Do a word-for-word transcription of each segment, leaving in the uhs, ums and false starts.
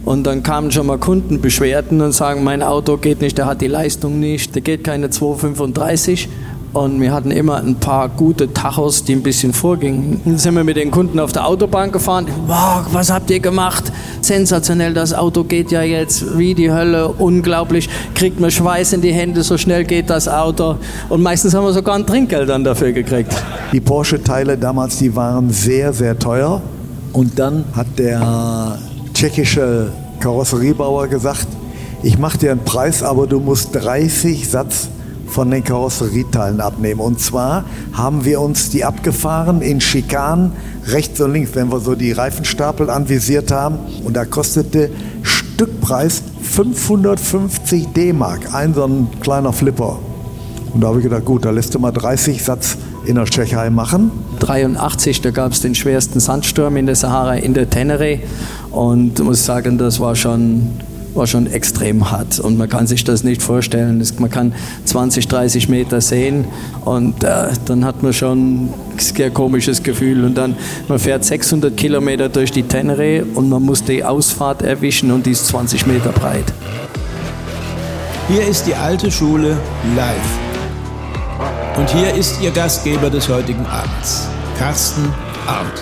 Und dann kamen schon mal Kundenbeschwerden und sagen, mein Auto geht nicht, der hat die Leistung nicht, der geht keine zwei fünfunddreißig. Und wir hatten immer ein paar gute Tachos, die ein bisschen vorgingen. Dann sind wir mit den Kunden auf der Autobahn gefahren. Wow, was habt ihr gemacht? Sensationell, das Auto geht ja jetzt wie die Hölle. Unglaublich, kriegt man Schweiß in die Hände, so schnell geht das Auto. Und meistens haben wir sogar ein Trinkgeld dann dafür gekriegt. Die Porsche-Teile damals, die waren sehr, sehr teuer. Und dann hat der tschechische Karosseriebauer gesagt, ich mache dir einen Preis, aber du musst dreißig Satz von den Karosserieteilen abnehmen. Und zwar haben wir uns die abgefahren in Schikanen, rechts und links, wenn wir so die Reifenstapel anvisiert haben. Und da kostete Stückpreis fünfhundertfünfzig D-Mark, ein so ein kleiner Flipper. Und da habe ich gedacht, gut, da lässt du mal dreißig Satz in der Tschechei machen. dreiundachtzig, da gab es den schwersten Sandsturm in der Sahara, in der Teneré. Und ich muss sagen, das war schon... war schon extrem hart und man kann sich das nicht vorstellen. Man kann zwanzig, dreißig Meter sehen und äh, dann hat man schon ein sehr komisches Gefühl und dann, man fährt sechshundert Kilometer durch die Teneré und man muss die Ausfahrt erwischen und die ist zwanzig Meter breit. Hier ist die alte Schule live. Und hier ist Ihr Gastgeber des heutigen Abends, Carsten Arndt.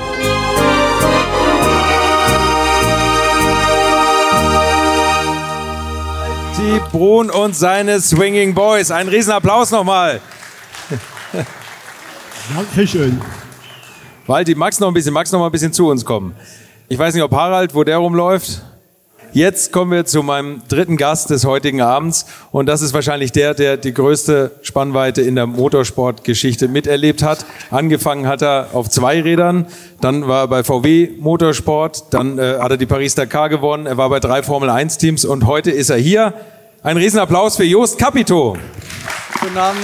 Brun und seine Swinging Boys. Einen riesen Applaus nochmal. Dankeschön. Walti, magst noch ein bisschen, magst noch mal ein bisschen zu uns kommen? Ich weiß nicht, ob Harald, wo der rumläuft. Jetzt kommen wir zu meinem dritten Gast des heutigen Abends und das ist wahrscheinlich der, der die größte Spannweite in der Motorsportgeschichte miterlebt hat. Angefangen hat er auf Zweirädern, dann war er bei V W Motorsport, dann äh, hat er die Paris-Dakar gewonnen, er war bei drei Formel eins Teams und heute ist er hier. Ein Riesenapplaus für Jost Capito. Guten Abend.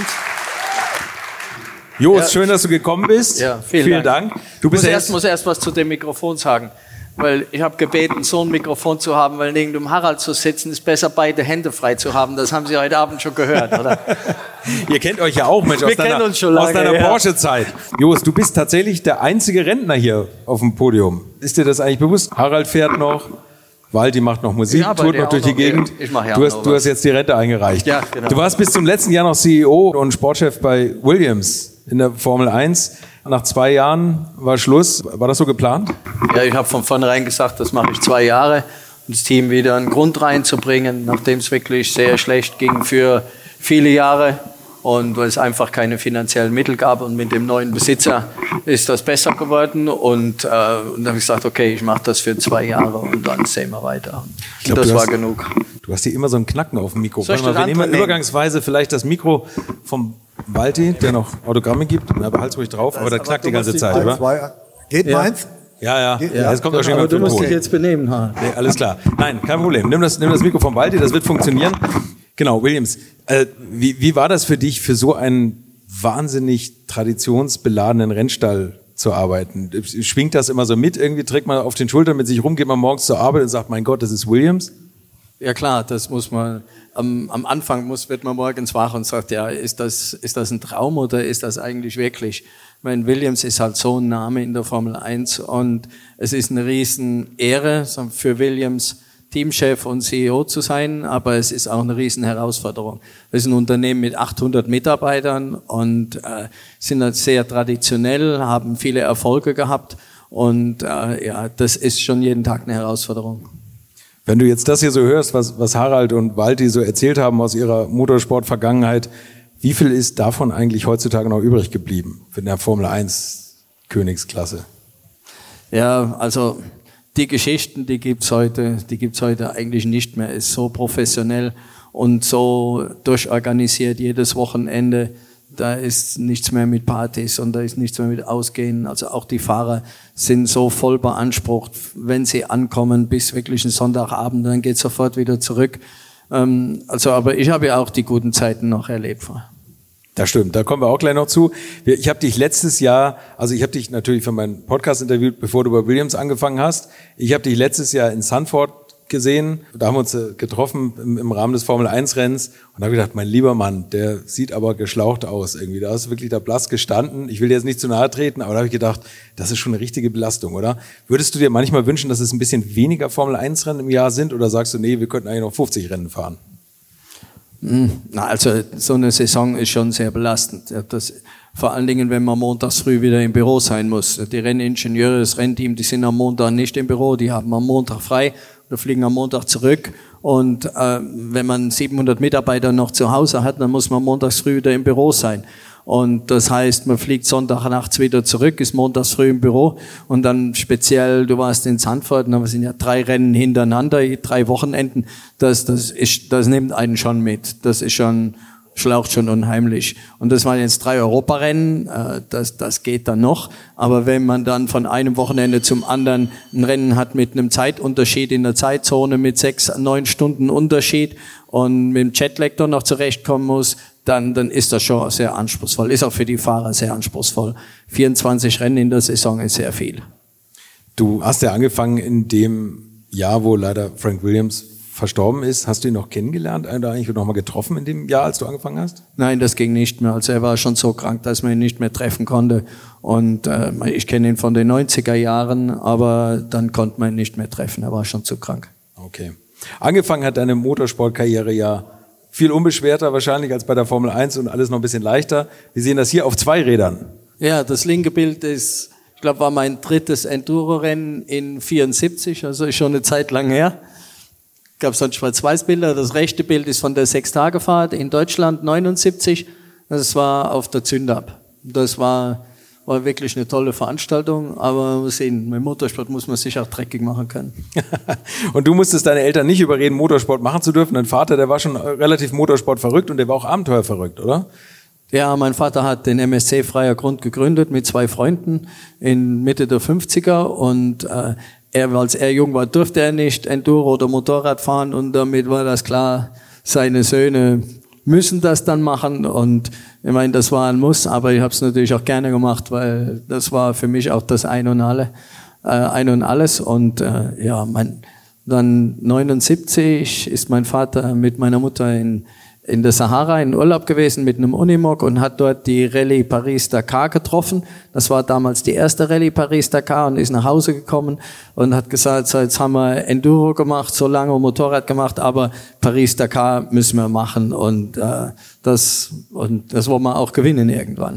Jost, ja. Schön, dass du gekommen bist. Ja, vielen, vielen Dank. Dank. Du bist ich muss erst, erst, muss erst was zu dem Mikrofon sagen. Weil ich habe gebeten, so ein Mikrofon zu haben, weil neben dem Harald zu sitzen, ist besser, beide Hände frei zu haben. Das haben Sie heute Abend schon gehört, oder? Ihr kennt euch ja auch, Mensch, Wir aus deiner, uns schon lange, aus deiner ja. Porsche-Zeit. Jost, du bist tatsächlich der einzige Rentner hier auf dem Podium. Ist dir das eigentlich bewusst? Harald fährt noch, Walti macht noch Musik, Ja, tourt noch durch die noch, Gegend. Ich mache ja du, auch hast, noch du was. hast jetzt die Rente eingereicht. Ja, genau. Du warst bis zum letzten Jahr noch C E O und Sportchef bei Williams in der Formel eins. Nach zwei Jahren war Schluss. War das so geplant? Ja, ich habe von vornherein gesagt, das mache ich zwei Jahre, um das Team wieder einen Grund reinzubringen, nachdem es wirklich sehr schlecht ging für viele Jahre und weil es einfach keine finanziellen Mittel gab und mit dem neuen Besitzer ist das besser geworden und, äh, und dann habe ich gesagt, okay, ich mache das für zwei Jahre und dann sehen wir weiter. Ich glaub, das du war hast, genug. Du hast hier immer so einen Knacken auf dem Mikro. Soll ich Warte mal, das wir nehmen andere übergangsweise vielleicht das Mikro vom Walti, der noch Autogramme gibt. Na, behalt's ruhig drauf, aber der knackt die ganze Zeit, oder? Zwei, geht Ja. meins? Ja, ja, Geht- ja. Jetzt kommt auch schon Aber jemand du für den musst dich Ton. jetzt benehmen, Harald. Nee, alles klar. Nein, kein Problem. Nimm das, nimm das Mikro vom Walti, das wird funktionieren. Genau, Williams. Äh, wie, wie war das für dich, für so einen wahnsinnig traditionsbeladenen Rennstall zu arbeiten? Schwingt das immer so mit? Irgendwie trägt man auf den Schultern mit sich rum, geht man morgens zur Arbeit und sagt, mein Gott, das ist Williams? Ja klar, das muss man, am, am Anfang muss, wird man morgens wach und sagt, ja, ist das, ist das ein Traum oder ist das eigentlich wirklich? Ich meine, Williams ist halt so ein Name in der Formel eins und es ist eine riesen Ehre für Williams, Teamchef und C E O zu sein, aber es ist auch eine riesen Herausforderung. Wir sind ein Unternehmen mit achthundert Mitarbeitern und äh, sind halt sehr traditionell, haben viele Erfolge gehabt und äh, ja, das ist schon jeden Tag eine Herausforderung. Wenn du jetzt das hier so hörst, was, was Harald und Walti so erzählt haben aus ihrer Motorsport-Vergangenheit, wie viel ist davon eigentlich heutzutage noch übrig geblieben für der Formel eins Königsklasse? Ja, also die Geschichten, die gibt's heute, die gibt's heute eigentlich nicht mehr. Es ist so professionell und so durchorganisiert jedes Wochenende. Da ist nichts mehr mit Partys und da ist nichts mehr mit Ausgehen. Also auch die Fahrer sind so voll beansprucht, wenn sie ankommen, bis wirklich ein Sonntagabend, dann geht sofort wieder zurück. Ähm, also, aber ich habe ja auch die guten Zeiten noch erlebt. Das stimmt, da kommen wir auch gleich noch zu. Ich habe dich letztes Jahr, also ich habe dich natürlich für meinen Podcast interviewt, bevor du bei Williams angefangen hast. Ich habe dich letztes Jahr in Zandvoort gesehen. Da haben wir uns getroffen im, im Rahmen des Formel eins Rennens und da habe ich gedacht, mein lieber Mann, der sieht aber geschlaucht aus irgendwie. Da ist wirklich da blass gestanden. Ich will dir jetzt nicht zu nahe treten, aber da habe ich gedacht, das ist schon eine richtige Belastung, oder? Würdest du dir manchmal wünschen, dass es ein bisschen weniger Formel eins Rennen im Jahr sind oder sagst du, nee, wir könnten eigentlich noch fünfzig Rennen fahren? Na, also so eine Saison ist schon sehr belastend. Das, vor allen Dingen, wenn man montags früh wieder im Büro sein muss. Die Renningenieure, das Rennteam, die sind am Montag nicht im Büro, die haben am Montag frei oder fliegen am Montag zurück. Und äh, wenn man siebenhundert Mitarbeiter noch zu Hause hat, dann muss man montags früh wieder im Büro sein. Und das heißt, man fliegt Sonntag nachts wieder zurück, ist montags früh im Büro und dann speziell, du warst in Zandvoort, da sind ja drei Rennen hintereinander, drei Wochenenden, das, das ist, das nimmt einen schon mit. Das ist schon, schlaucht schon unheimlich. Und das waren jetzt drei Europarennen, äh, das, das geht dann noch. Aber wenn man dann von einem Wochenende zum anderen ein Rennen hat mit einem Zeitunterschied in der Zeitzone, mit sechs, neun Stunden Unterschied und mit dem Jetlag dann noch zurechtkommen muss, dann, dann ist das schon sehr anspruchsvoll. Ist auch für die Fahrer sehr anspruchsvoll. vierundzwanzig Rennen in der Saison ist sehr viel. Du hast ja angefangen in dem Jahr, wo leider Frank Williams verstorben ist. Hast du ihn noch kennengelernt oder eigentlich noch mal getroffen in dem Jahr, als du angefangen hast? Nein, das ging nicht mehr. Also er war schon so krank, dass man ihn nicht mehr treffen konnte. Und äh, ich kenne ihn von den neunziger Jahren, aber dann konnte man ihn nicht mehr treffen. Er war schon zu krank. Okay. Angefangen hat deine Motorsportkarriere ja viel unbeschwerter wahrscheinlich als bei der Formel eins und alles noch ein bisschen leichter. Wir sehen das hier auf zwei Rädern. Ja, das linke Bild ist, ich glaube, war mein drittes Enduro-Rennen in vierundsiebzig, also ist schon eine Zeit lang her. Gab es dann Schwarz-Weiß-Bilder. Das rechte Bild ist von der Sechstagefahrt in Deutschland neunundsiebzig. Das war auf der Zündab. Das war, war wirklich eine tolle Veranstaltung, aber wir sehen, mit Motorsport muss man sich auch dreckig machen können. Und du musstest deine Eltern nicht überreden, Motorsport machen zu dürfen. Dein Vater, der war schon relativ Motorsport verrückt und der war auch Abenteuer verrückt, oder? Ja, mein Vater hat den M S C Freier Grund gegründet mit zwei Freunden in Mitte der fünfziger und äh, er, als er jung war, durfte er nicht Enduro oder Motorrad fahren und damit war das klar, seine Söhne müssen das dann machen und ich meine, das war ein Muss, aber ich habe es natürlich auch gerne gemacht, weil das war für mich auch das Ein und Alle, äh, Ein und Alles und äh, ja, mein, dann neunundsiebzig ist mein Vater mit meiner Mutter in in der Sahara in Urlaub gewesen mit einem Unimog und hat dort die Rallye Paris-Dakar getroffen. Das war damals die erste Rallye Paris-Dakar und ist nach Hause gekommen und hat gesagt, so jetzt haben wir Enduro gemacht, so lange Motorrad gemacht, aber Paris-Dakar müssen wir machen und äh, das und das wollen wir auch gewinnen irgendwann.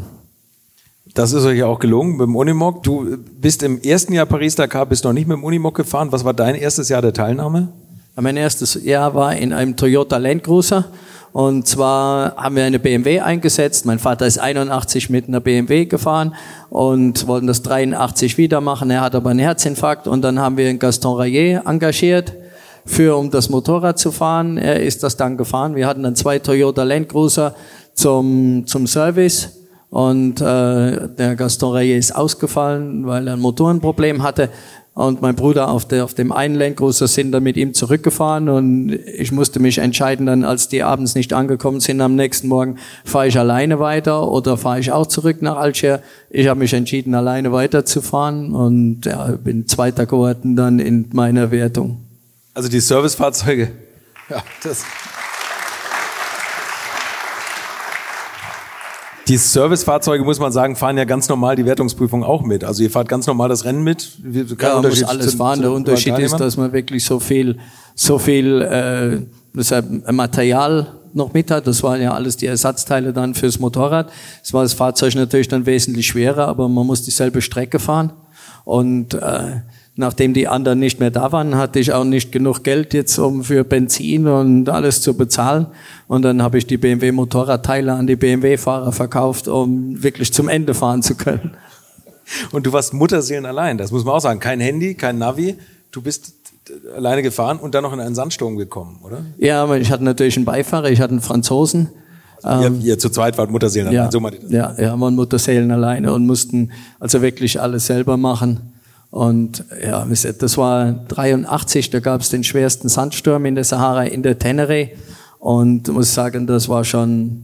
Das ist euch ja auch gelungen mit dem Unimog. Du bist im ersten Jahr Paris-Dakar, bist noch nicht mit dem Unimog gefahren. Was war dein erstes Jahr der Teilnahme? Mein erstes Jahr war in einem Toyota Land Cruiser. Und zwar haben wir eine B M W eingesetzt. Mein Vater ist einundachtzig mit einer B M W gefahren und wollten das dreiundachtzig wieder machen. Er hat aber einen Herzinfarkt und dann haben wir einen Gaston Rayet engagiert, für, um das Motorrad zu fahren. Er ist das dann gefahren. Wir hatten dann zwei Toyota Land Cruiser zum, zum Service und äh, der Gaston Rayet ist ausgefallen, weil er ein Motorenproblem hatte. Und mein Bruder auf, der, auf dem einen Land Cruiser sind dann mit ihm zurückgefahren und ich musste mich entscheiden dann, als die abends nicht angekommen sind, am nächsten Morgen, fahre ich alleine weiter oder fahre ich auch zurück nach Alger. Ich habe mich entschieden, alleine weiterzufahren und ja, bin Zweiter geworden dann in meiner Wertung. Also die Servicefahrzeuge, ja, das... Die Servicefahrzeuge, muss man sagen, fahren ja ganz normal die Wertungsprüfung auch mit. Also ihr fahrt ganz normal das Rennen mit. Kein ja, man muss alles zu, fahren. Der Unterschied ist, dass man wirklich so viel, so viel äh, deshalb Material noch mit hat. Das waren ja alles die Ersatzteile dann fürs Motorrad. Es war das Fahrzeug natürlich dann wesentlich schwerer, aber man muss dieselbe Strecke fahren. Und äh, nachdem die anderen nicht mehr da waren, hatte ich auch nicht genug Geld jetzt, um für Benzin und alles zu bezahlen. Und dann habe ich die B M W-Motorradteile an die B M W-Fahrer verkauft, um wirklich zum Ende fahren zu können. Und du warst Mutterseelen allein, das muss man auch sagen. Kein Handy, kein Navi. Du bist alleine gefahren und dann noch in einen Sandsturm gekommen, oder? Ja, aber ich hatte natürlich einen Beifahrer, ich hatte einen Franzosen. Also ihr, ihr zu zweit wart Mutterseelen ja, allein, so meinte ich das. Ja, ja, wir waren Mutterseelen alleine und mussten also wirklich alles selber machen. Und ja, das war dreiundachtzig, da gab es den schwersten Sandsturm in der Sahara, in der Tenere. Und ich muss sagen, das war schon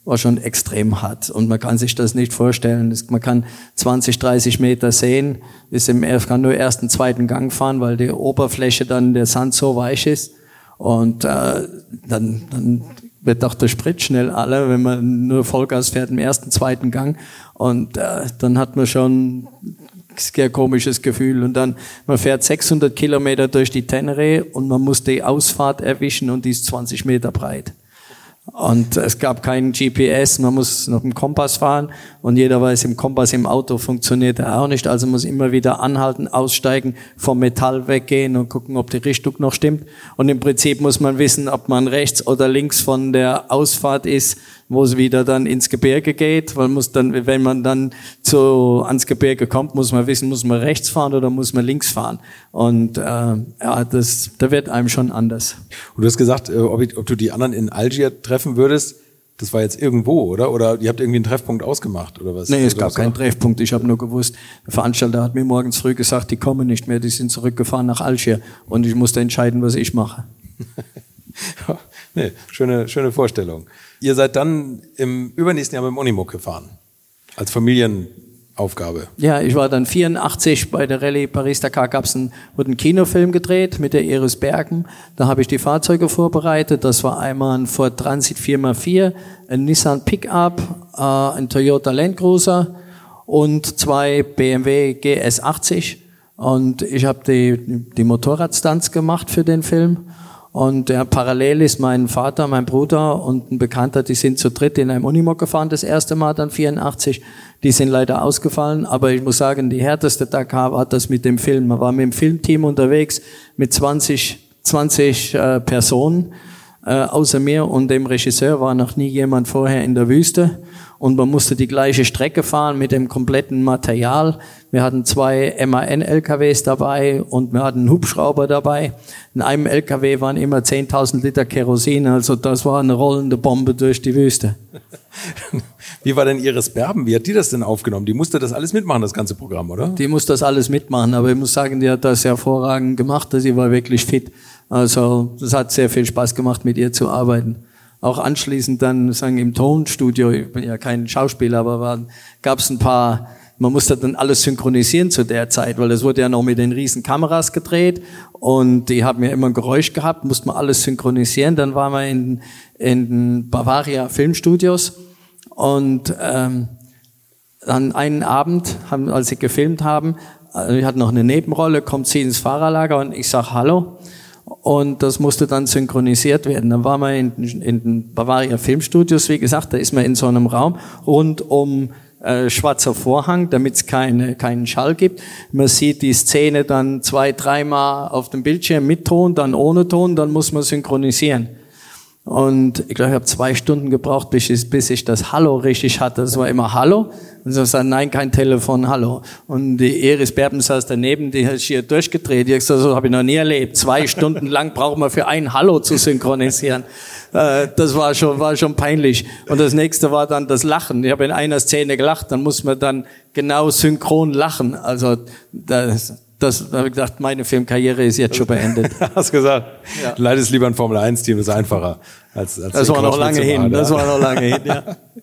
war schon extrem hart. Und man kann sich das nicht vorstellen. Man kann zwanzig, dreißig Meter sehen, ist im, kann nur ersten, zweiten Gang fahren, weil die Oberfläche dann, der Sand so weich ist. Und äh, dann, dann wird doch der Sprit schnell alle, wenn man nur Vollgas fährt im ersten, zweiten Gang. Und äh, dann hat man schon ein sehr komisches Gefühl. Und dann, man fährt sechshundert Kilometer durch die Tenere und man muss die Ausfahrt erwischen und die ist zwanzig Meter breit. Und es gab keinen G P S, man muss noch im Kompass fahren und jeder weiß, im Kompass im Auto funktioniert er auch nicht, also muss immer wieder anhalten, aussteigen, vom Metall weggehen und gucken, ob die Richtung noch stimmt. Und im Prinzip muss man wissen, ob man rechts oder links von der Ausfahrt ist, wo es wieder dann ins Gebirge geht, weil muss dann, wenn man dann zu, ans Gebirge kommt, muss man wissen, muss man rechts fahren oder muss man links fahren. Und äh, ja, das, da wird einem schon anders. Und du hast gesagt, ob, ich, ob du die anderen in Algier treffen würdest, das war jetzt irgendwo, oder? Oder ihr habt irgendwie einen Treffpunkt ausgemacht, oder was? Nee, es gab keinen Treffpunkt. Ich habe nur gewusst, der Veranstalter hat mir morgens früh gesagt, die kommen nicht mehr, die sind zurückgefahren nach Algier. Und ich musste entscheiden, was ich mache. Nee, schöne, schöne Vorstellung. Ihr seid dann im übernächsten Jahr mit dem Unimog gefahren, als Familienaufgabe. Ja, ich war dann vierundachtzig bei der Rallye Paris-Dakar, gab's ein, wurde ein Kinofilm gedreht mit der Iris Berben. Da habe ich die Fahrzeuge vorbereitet. Das war einmal ein Ford Transit vier mal vier, ein Nissan Pickup, äh, ein Toyota Land Cruiser und zwei B M W G S achtzig. Und ich habe die, die Motorradstunts gemacht für den Film. Und ja, parallel ist mein Vater, mein Bruder und ein Bekannter, die sind zu dritt in einem Unimog gefahren, das erste Mal dann vierundachtzig. Die sind leider ausgefallen, aber ich muss sagen, die härteste Dakar war das mit dem Film. Man war mit dem Filmteam unterwegs mit zwanzig, zwanzig äh, Personen. Äh, außer mir und dem Regisseur war noch nie jemand vorher in der Wüste. Und man musste die gleiche Strecke fahren mit dem kompletten Material. Wir hatten zwei M A N-L K Ws dabei und wir hatten einen Hubschrauber dabei. In einem L K W waren immer zehntausend Liter Kerosin, also das war eine rollende Bombe durch die Wüste. Wie war denn Iris Berben? Wie hat die das denn aufgenommen? Die musste das alles mitmachen, das ganze Programm, oder? Die musste das alles mitmachen, aber ich muss sagen, die hat das hervorragend gemacht, sie war wirklich fit. Also das hat sehr viel Spaß gemacht, mit ihr zu arbeiten. Auch anschließend dann sagen im Tonstudio, ich bin ja kein Schauspieler, aber gab es ein paar, man musste dann alles synchronisieren zu der Zeit, weil das wurde ja noch mit den riesen Kameras gedreht und die haben ja immer ein Geräusch gehabt, musste man alles synchronisieren. Dann waren wir in, in den Bavaria Filmstudios und ähm, dann einen Abend, haben, als sie gefilmt haben, ich hatte noch eine Nebenrolle, kommt sie ins Fahrerlager und ich sag Hallo. Und das musste dann synchronisiert werden. Dann waren wir in, in den Bavaria Filmstudios, wie gesagt, da ist man in so einem Raum rund um äh, schwarzer Vorhang, damit es keine, keinen Schall gibt. Man sieht die Szene dann zwei, dreimal auf dem Bildschirm mit Ton, dann ohne Ton, dann muss man synchronisieren. Und ich glaube, ich habe zwei Stunden gebraucht, bis ich, bis ich das Hallo richtig hatte. Das war immer Hallo. Und so sagt, nein, kein Telefon, Hallo. Und die Iris Berben saß daneben, die hat hier durchgedreht. Die hat gesagt, so habe ich noch nie erlebt. Zwei Stunden lang braucht man für ein Hallo zu synchronisieren. Äh, das war schon, war schon peinlich. Und das nächste war dann das Lachen. Ich habe in einer Szene gelacht, dann muss man dann genau synchron lachen. Also das... Das, da habe ich gedacht, meine Filmkarriere ist jetzt schon beendet. Hast gesagt, ja. Du leitest lieber ein Formel eins Team, das ist einfacher. Als, als das war noch lange hin, machen, das war noch lange hin, ja.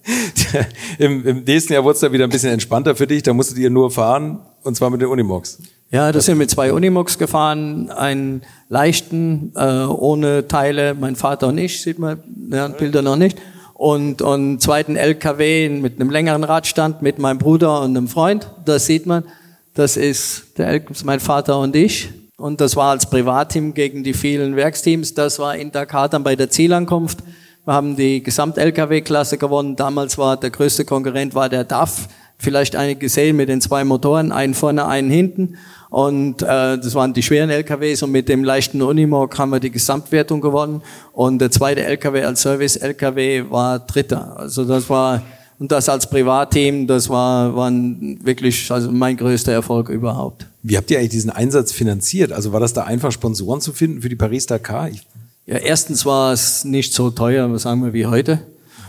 Im, Im nächsten Jahr wurde es dann wieder ein bisschen entspannter für dich, da musstet ihr nur fahren, und zwar mit den Unimogs. Ja, da sind wir mit zwei Unimogs gefahren, einen leichten, äh, ohne Teile, mein Vater und ich, sieht man, ja, Bilder noch nicht. Und, und einen zweiten L K W mit einem längeren Radstand mit meinem Bruder und einem Freund, das sieht man. Das ist der, mein Vater und ich. Und das war als Privatteam gegen die vielen Werksteams. Das war in Dakar dann bei der Zielankunft. Wir haben die Gesamt-L K W-Klasse gewonnen. Damals war der größte Konkurrent war der D A F. Vielleicht einige gesehen mit den zwei Motoren, einen vorne, einen hinten. Und äh, das waren die schweren L K Ws. Und mit dem leichten Unimog haben wir die Gesamtwertung gewonnen. Und der zweite L K W als Service-L K W war Dritter. Also das war... Und das als Privatteam, das war, war wirklich also mein größter Erfolg überhaupt. Wie habt ihr eigentlich diesen Einsatz finanziert? Also war das da einfach, Sponsoren zu finden für die Paris-Dakar? Ich ja, erstens war es nicht so teuer, sagen wir, wie heute.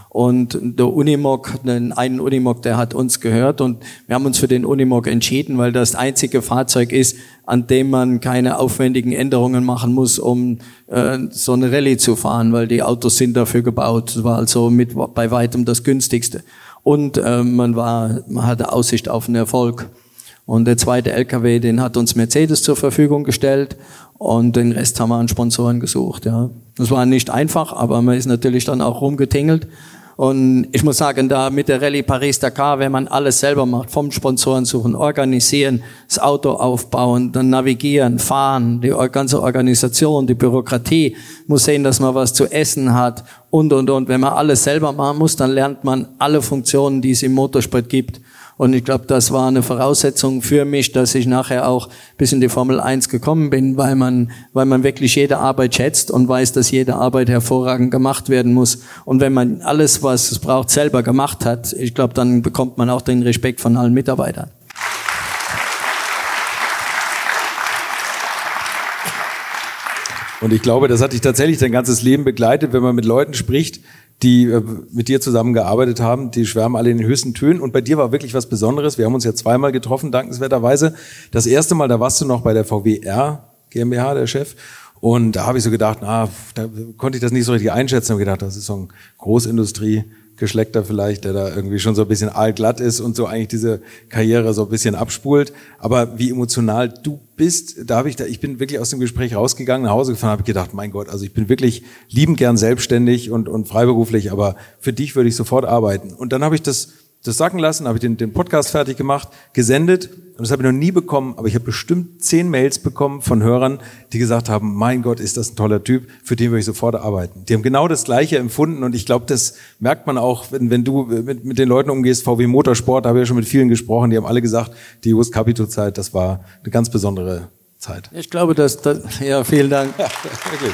Und der Unimog, den einen Unimog, der hat uns gehört und wir haben uns für den Unimog entschieden, weil das einzige Fahrzeug ist, an dem man keine aufwendigen Änderungen machen muss, um äh, so eine Rallye zu fahren, weil die Autos sind dafür gebaut. Das war also mit bei weitem das günstigste. Und äh, man war, man hatte Aussicht auf einen Erfolg. Und der zweite L K W, den hat uns Mercedes zur Verfügung gestellt und den Rest haben wir an Sponsoren gesucht. Ja, das war nicht einfach, aber man ist natürlich dann auch rumgetingelt. Und ich muss sagen, da mit der Rallye Paris-Dakar, wenn man alles selber macht, vom Sponsoren suchen, organisieren, das Auto aufbauen, dann navigieren, fahren, die ganze Organisation, die Bürokratie, muss sehen, dass man was zu essen hat und, und, und. Wenn man alles selber machen muss, dann lernt man alle Funktionen, die es im Motorsport gibt. Und ich glaube, das war eine Voraussetzung für mich, dass ich nachher auch bis in die Formel eins gekommen bin, weil man, weil man wirklich jede Arbeit schätzt und weiß, dass jede Arbeit hervorragend gemacht werden muss. Und wenn man alles, was es braucht, selber gemacht hat, ich glaube, dann bekommt man auch den Respekt von allen Mitarbeitern. Und ich glaube, das hat dich tatsächlich dein ganzes Leben begleitet, wenn man mit Leuten spricht, die äh, mit dir zusammengearbeitet haben, die schwärmen alle in den höchsten Tönen. Und bei dir war wirklich was Besonderes. Wir haben uns ja zweimal getroffen, dankenswerterweise. Das erste Mal, da warst du noch bei der V W R GmbH, der Chef. Und da habe ich so gedacht, na, da konnte ich das nicht so richtig einschätzen. Ich habe gedacht, das ist so ein Großindustrie-Geschleckter vielleicht, der da irgendwie schon so ein bisschen aalglatt ist und so eigentlich diese Karriere so ein bisschen abspult. Aber wie emotional du bist, da habe ich da, ich bin wirklich aus dem Gespräch rausgegangen, nach Hause gefahren, habe ich gedacht, mein Gott, also ich bin wirklich liebend gern selbstständig und, und freiberuflich, aber für dich würde ich sofort arbeiten. Und dann habe ich das, das sacken lassen, habe ich den, den Podcast fertig gemacht, gesendet und das habe ich noch nie bekommen, aber ich habe bestimmt zehn Mails bekommen von Hörern, die gesagt haben, mein Gott, ist das ein toller Typ, für den würde ich sofort arbeiten. Die haben genau das Gleiche empfunden und ich glaube, das merkt man auch, wenn, wenn du mit, mit den Leuten umgehst, V W Motorsport, da habe ich ja schon mit vielen gesprochen, die haben alle gesagt, die Jost Capito-Zeit, das war eine ganz besondere Zeit. Ich glaube, dass das, ja, vielen Dank. Ja, wirklich.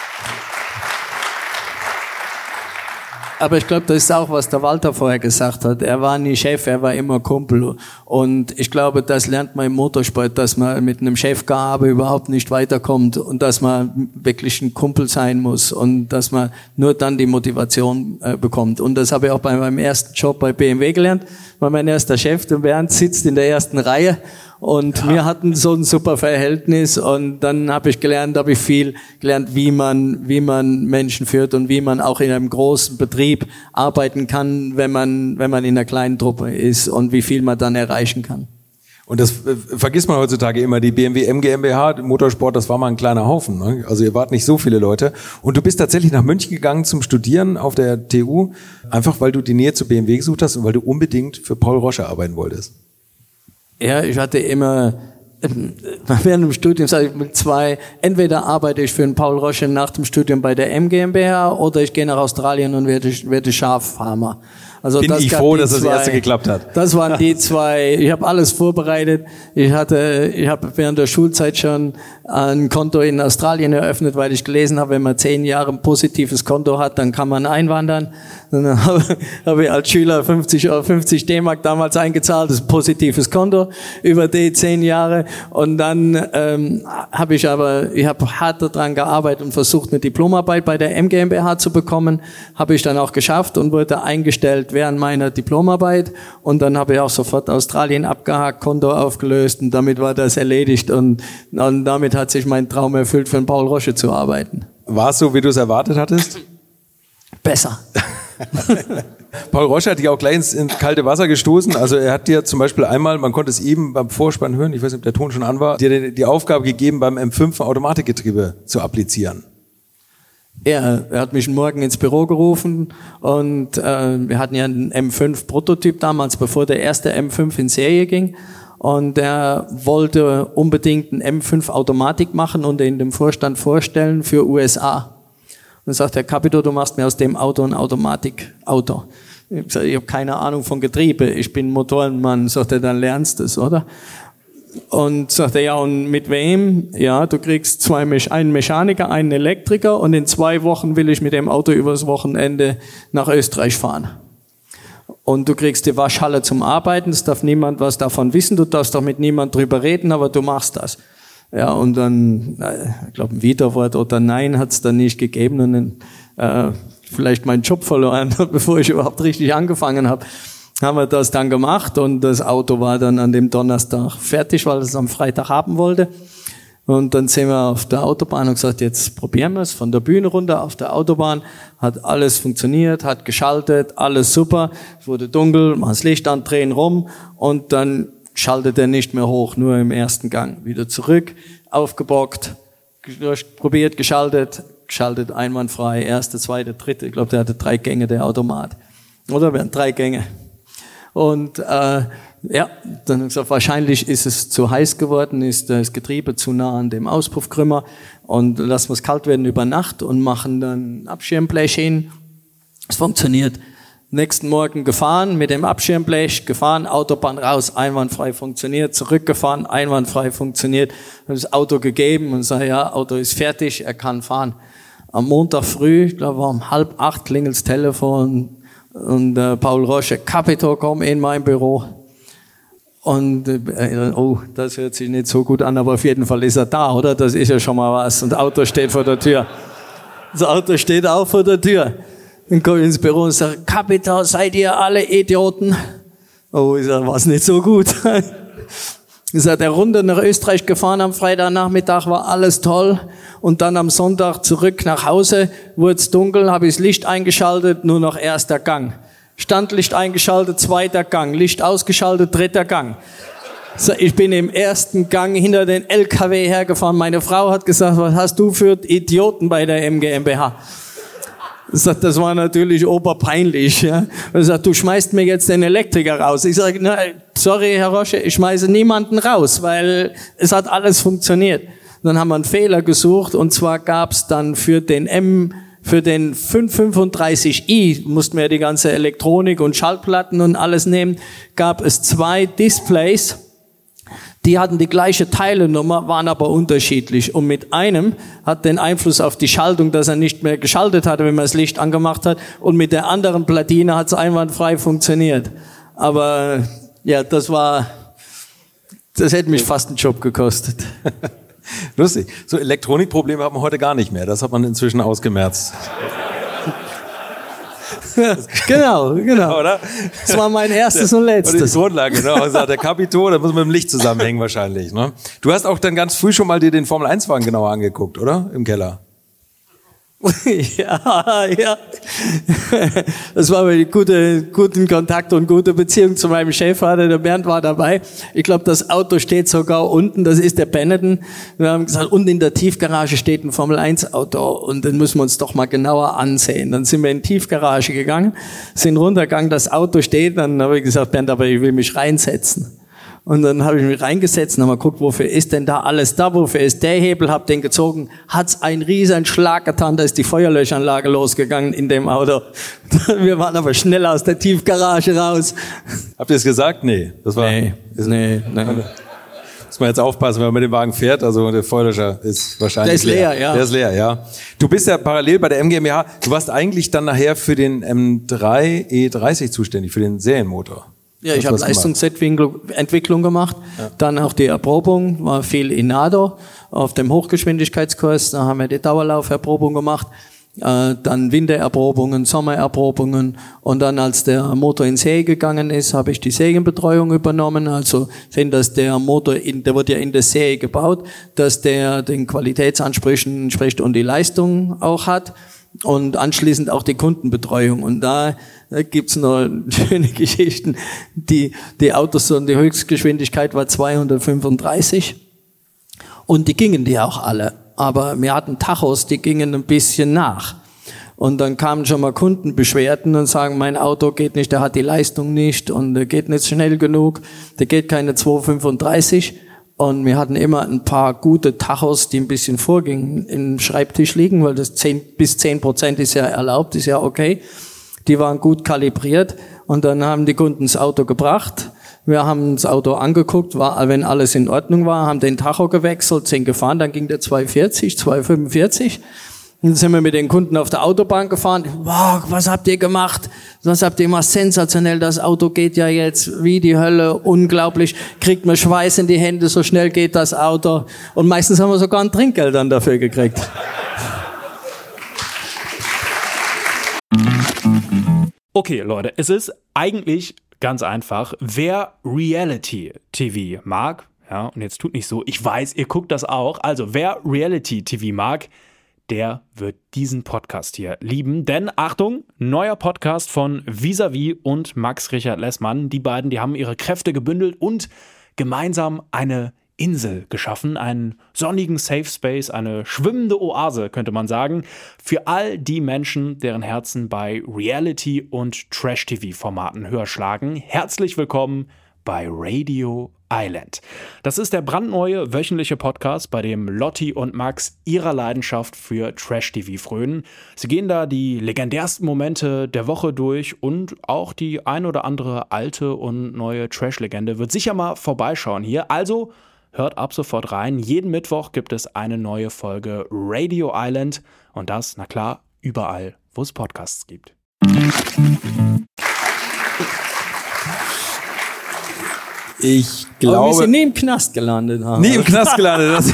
Aber ich glaube, das ist auch, was der Walter vorher gesagt hat. Er war nie Chef, er war immer Kumpel. Und ich glaube, das lernt man im Motorsport, dass man mit einem Chefgehabe überhaupt nicht weiterkommt und dass man wirklich ein Kumpel sein muss und dass man nur dann die Motivation äh, bekommt. Und das habe ich auch bei meinem ersten Job bei B M W gelernt. War mein erster Chef, der Bernd sitzt in der ersten Reihe. Und ja. Wir hatten so ein super Verhältnis und dann habe ich gelernt, habe ich viel gelernt, wie man, wie man Menschen führt und wie man auch in einem großen Betrieb arbeiten kann, wenn man, wenn man in einer kleinen Truppe ist und wie viel man dann erreichen kann. Und das äh, vergisst man heutzutage immer, die B M W M GmbH, Motorsport, das war mal ein kleiner Haufen, ne? Also ihr wart nicht so viele Leute. Und du bist tatsächlich nach München gegangen zum Studieren auf der T U, einfach weil du die Nähe zu B M W gesucht hast und weil du unbedingt für Paul Rosche arbeiten wolltest. Ja, ich hatte immer, während dem Studium sage ich mit zwei, entweder arbeite ich für den Paul Rosche nach dem Studium bei der M GmbH oder ich gehe nach Australien und werde, werde Schaffarmer. Also Bin das ich froh, dass das zwei, erste geklappt hat. Das waren die zwei, ich habe alles vorbereitet. Ich hatte, ich habe während der Schulzeit schon ein Konto in Australien eröffnet, weil ich gelesen habe, wenn man zehn Jahre ein positives Konto hat, dann kann man einwandern. Dann habe, habe ich als Schüler fünfzig D-Mark damals eingezahlt, das ist ein positives Konto über die zehn Jahre. Und dann ähm, habe ich aber, ich habe hart daran gearbeitet und versucht, eine Diplomarbeit bei der M GmbH zu bekommen. Habe ich dann auch geschafft und wurde eingestellt während meiner Diplomarbeit. Und dann habe ich auch sofort Australien abgehakt, Konto aufgelöst und damit war das erledigt. Und, und damit hat sich mein Traum erfüllt, für den Paul Rosche zu arbeiten. War es so, wie du es erwartet hattest? Besser. Paul Rosche hat dich auch gleich ins, ins kalte Wasser gestoßen. Also er hat dir zum Beispiel einmal, man konnte es eben beim Vorspann hören, ich weiß nicht, ob der Ton schon an war, dir die, die Aufgabe gegeben, beim M fünf Automatikgetriebe zu applizieren. Ja, er hat mich morgen ins Büro gerufen und äh, wir hatten ja einen M fünf Prototyp damals, bevor der erste M fünf in Serie ging. Und er wollte unbedingt einen M fünf Automatik machen und den dem Vorstand vorstellen für U S A. Und dann sagt der Capito, du machst mir aus dem Auto ein Automatikauto. Ich habe gesagt, ich habe keine Ahnung von Getriebe, ich bin Motorenmann. Sagt er, dann lernst du es, oder? Und sagt er, ja, und mit wem? Ja, du kriegst zwei, einen Mechaniker, einen Elektriker und in zwei Wochen will ich mit dem Auto übers Wochenende nach Österreich fahren. Und du kriegst die Waschhalle zum Arbeiten, es darf niemand was davon wissen, du darfst doch mit niemand drüber reden, aber du machst das. Ja, und dann, ich glaube, ein Widerwort oder Nein hat es dann nicht gegeben und dann äh, vielleicht meinen Job verloren, bevor ich überhaupt richtig angefangen habe. Haben wir das dann gemacht und das Auto war dann an dem Donnerstag fertig, weil es am Freitag haben wollte. Und dann sind wir auf der Autobahn und gesagt, jetzt probieren wir es von der Bühne runter auf der Autobahn. Hat alles funktioniert, hat geschaltet, alles super. Es wurde dunkel, mal das Licht an, drehen rum und dann schaltet er nicht mehr hoch, nur im ersten Gang. Wieder zurück, aufgebockt, probiert, geschaltet, geschaltet einwandfrei, erste, zweite, dritte. Ich glaube, der hatte drei Gänge, der Automat. Oder? Wir hatten drei Gänge. Und äh, ja, dann habe ich gesagt, wahrscheinlich ist es zu heiß geworden, ist das Getriebe zu nah an dem Auspuffkrümmer und lassen wir es kalt werden über Nacht und machen dann ein Abschirmblech hin. Es funktioniert. Nächsten Morgen gefahren mit dem Abschirmblech, gefahren, Autobahn raus, einwandfrei funktioniert, zurückgefahren, einwandfrei funktioniert, habe das Auto gegeben und sage, ja, Auto ist fertig, er kann fahren. Am Montag früh, ich glaube um halb acht, klingelt das Telefon und äh, Paul Roche, Capito, komm in mein Büro. Und äh, oh, das hört sich nicht so gut an, aber auf jeden Fall ist er da, oder? Das ist ja schon mal was. Und das Auto steht vor der Tür. Das Auto steht auch vor der Tür. Dann komme ich ins Büro und sage, Capito, seid ihr alle Idioten? Oh, ich sage, was nicht so gut. Ich sage, der Runde nach Österreich gefahren am Freitagnachmittag, war alles toll. Und dann am Sonntag zurück nach Hause, wurde es dunkel, habe ich das Licht eingeschaltet, nur noch erster Gang. Standlicht eingeschaltet, zweiter Gang, Licht ausgeschaltet, dritter Gang. So, ich bin im ersten Gang hinter den L K W hergefahren. Meine Frau hat gesagt, was hast du für Idioten bei der M GmbH? Das war natürlich oberpeinlich. Ja. Er sagt, du schmeißt mir jetzt den Elektriker raus. Ich sage, na, sorry, Herr Roche, ich schmeiße niemanden raus, weil es hat alles funktioniert. Dann haben wir einen Fehler gesucht und zwar gab es dann für den M Für den fünf fünfunddreißig i mussten wir die ganze Elektronik und Schaltplatten und alles nehmen, gab es zwei Displays, die hatten die gleiche Teilenummer, waren aber unterschiedlich. Und mit einem hat den Einfluss auf die Schaltung, dass er nicht mehr geschaltet hatte, wenn man das Licht angemacht hat. Und mit der anderen Platine hat es einwandfrei funktioniert. Aber ja, das war, das hätte mich fast einen Job gekostet. Lustig. So Elektronikprobleme hat man heute gar nicht mehr. Das hat man inzwischen ausgemerzt. Genau, genau. Oder? Das war mein erstes und letztes. Die Grundlage, genau. Also der Capito, da muss man mit dem Licht zusammenhängen wahrscheinlich. Ne? Du hast auch dann ganz früh schon mal dir den Formel eins Wagen genauer angeguckt, oder? Im Keller. Ja, ja. Das war eine gute, guten Kontakt und gute Beziehung zu meinem Chefvater. Der Bernd war dabei. Ich glaube, das Auto steht sogar unten. Das ist der Benetton. Wir haben gesagt, unten in der Tiefgarage steht ein Formel eins Auto und den müssen wir uns doch mal genauer ansehen. Dann sind wir in die Tiefgarage gegangen, sind runtergegangen, das Auto steht. Dann habe ich gesagt, Bernd, aber ich will mich reinsetzen. Und dann habe ich mich reingesetzt und habe mal geguckt, wofür ist denn da alles da, wofür ist der Hebel, habe den gezogen, hat's einen riesen Schlag getan, da ist die Feuerlöschanlage losgegangen in dem Auto. Wir waren aber schnell aus der Tiefgarage raus. Habt ihr es gesagt? Nee. Das war, nee, ist, nee, nee. Muss man jetzt aufpassen, wenn man mit dem Wagen fährt, also der Feuerlöscher ist wahrscheinlich Der ist leer, leer. ja. Der ist leer, ja. Du bist ja parallel bei der M GmbH, du warst eigentlich dann nachher für den M drei E dreißig zuständig, für den Serienmotor. Ja, ich habe Leistungsentwicklung gemacht, ja. Dann auch die Erprobung, war viel in NADO auf dem Hochgeschwindigkeitskurs, da haben wir die Dauerlauferprobung gemacht, äh, dann Wintererprobungen, Sommererprobungen und dann als der Motor in Serie gegangen ist, habe ich die Serienbetreuung übernommen, also sehen, dass der Motor, in, der wird ja in der Serie gebaut, dass der den Qualitätsansprüchen entspricht und die Leistung auch hat. Und anschließend auch die Kundenbetreuung. Und da, da gibt's noch schöne Geschichten. Die, die Autos, die Höchstgeschwindigkeit war zweihundertfünfunddreißig. Und die gingen die auch alle. Aber wir hatten Tachos, die gingen ein bisschen nach. Und dann kamen schon mal Kundenbeschwerden und sagen, mein Auto geht nicht, der hat die Leistung nicht und der geht nicht schnell genug, der geht keine zweihundertfünfunddreißig. Und wir hatten immer ein paar gute Tachos, die ein bisschen vorgingen, im Schreibtisch liegen, weil das zehn bis zehn Prozent ist ja erlaubt, ist ja okay. Die waren gut kalibriert und dann haben die Kunden das Auto gebracht. Wir haben das Auto angeguckt, war, wenn alles in Ordnung war, haben den Tacho gewechselt, sind gefahren, dann ging der zweihundertvierzig, zweihundertfünfundvierzig. Dann sind wir mit den Kunden auf der Autobahn gefahren. Wow, was habt ihr gemacht? Was habt ihr gemacht? Sensationell, das Auto geht ja jetzt wie die Hölle, unglaublich. Kriegt man Schweiß in die Hände, so schnell geht das Auto. Und meistens haben wir sogar ein Trinkgeld dann dafür gekriegt. Okay, Leute, es ist eigentlich ganz einfach. Wer Reality-T V mag, ja, und jetzt tut nicht so, ich weiß, ihr guckt das auch, also wer Reality-T V mag, der wird diesen Podcast hier lieben. Denn, Achtung, neuer Podcast von Vis-a-vis und Max Richard Lessmann. Die beiden, die haben ihre Kräfte gebündelt und gemeinsam eine Insel geschaffen, einen sonnigen Safe Space, eine schwimmende Oase, könnte man sagen, für all die Menschen, deren Herzen bei Reality- und Trash-T V-Formaten höher schlagen. Herzlich willkommen bei Radio Island. Das ist der brandneue wöchentliche Podcast, bei dem Lotti und Max ihrer Leidenschaft für Trash-T V frönen. Sie gehen da die legendärsten Momente der Woche durch und auch die ein oder andere alte und neue Trash-Legende wird sicher mal vorbeischauen hier. Also hört ab sofort rein. Jeden Mittwoch gibt es eine neue Folge Radio Island und das, na klar, überall, wo es Podcasts gibt. Ich glaube... Aber wir sind nie im Knast gelandet. Haben. Nie im Knast gelandet. Das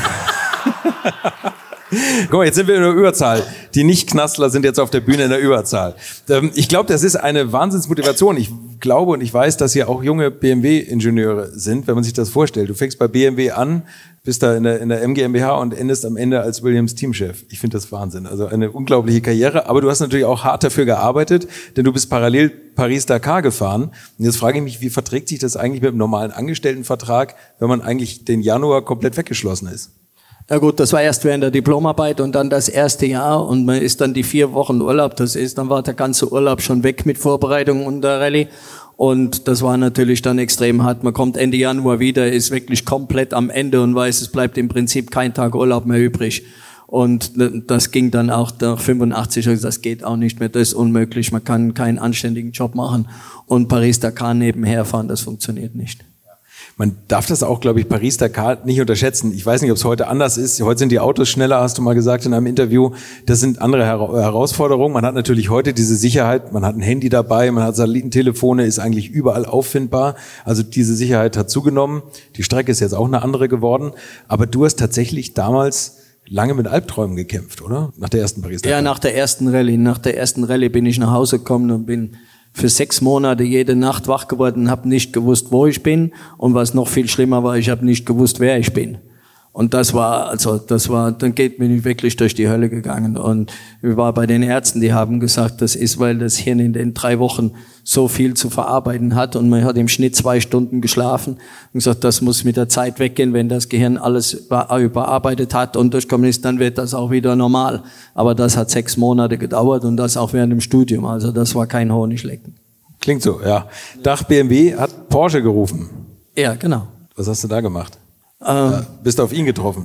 Guck mal, jetzt sind wir in der Überzahl. Die Nicht-Knastler sind jetzt auf der Bühne in der Überzahl. Ich glaube, das ist eine Wahnsinnsmotivation. Ich glaube und ich weiß, dass hier auch junge B M W-Ingenieure sind, wenn man sich das vorstellt. Du fängst bei B M W an, bist da in der, in der M GmbH und endest am Ende als Williams Teamchef. Ich finde das Wahnsinn. Also eine unglaubliche Karriere. Aber du hast natürlich auch hart dafür gearbeitet, denn du bist parallel Paris-Dakar gefahren. Und jetzt frage ich mich, wie verträgt sich das eigentlich mit einem normalen Angestelltenvertrag, wenn man eigentlich den Januar komplett weggeschlossen ist? Ja gut, das war erst während der Diplomarbeit und dann das erste Jahr und man ist dann die vier Wochen Urlaub, das ist, dann war der ganze Urlaub schon weg mit Vorbereitung und der Rallye und das war natürlich dann extrem hart. Man kommt Ende Januar wieder, ist wirklich komplett am Ende und weiß, es bleibt im Prinzip kein Tag Urlaub mehr übrig. Und das ging dann auch nach fünfundachtzig, also das geht auch nicht mehr, das ist unmöglich, man kann keinen anständigen Job machen und Paris-Dakar nebenher fahren, das funktioniert nicht. Man darf das auch, glaube ich, Paris-Dakar nicht unterschätzen. Ich weiß nicht, ob es heute anders ist. Heute sind die Autos schneller, hast du mal gesagt in einem Interview. Das sind andere Her- Herausforderungen. Man hat natürlich heute diese Sicherheit. Man hat ein Handy dabei, man hat Satellitentelefone, ist eigentlich überall auffindbar. Also diese Sicherheit hat zugenommen. Die Strecke ist jetzt auch eine andere geworden. Aber du hast tatsächlich damals lange mit Albträumen gekämpft, oder? Nach der ersten Paris-Dakar. Ja, nach der ersten Rallye. Nach der ersten Rallye bin ich nach Hause gekommen und bin für sechs Monate jede Nacht wach geworden, habe nicht gewusst, wo ich bin und was noch viel schlimmer war, ich habe nicht gewusst, wer ich bin. Und das war, also das war, dann geht mir wirklich durch die Hölle gegangen. Und ich war bei den Ärzten, die haben gesagt, das ist, weil das Hirn in den drei Wochen so viel zu verarbeiten hat und man hat im Schnitt zwei Stunden geschlafen und gesagt, das muss mit der Zeit weggehen, wenn das Gehirn alles überarbeitet hat und durchkommen ist, dann wird das auch wieder normal. Aber das hat sechs Monate gedauert und das auch während dem Studium. Also das war kein Honiglecken. Klingt so, ja. Dach B M W hat Porsche gerufen. Ja, genau. Was hast du da gemacht? Ähm, ja, bist du auf ihn getroffen?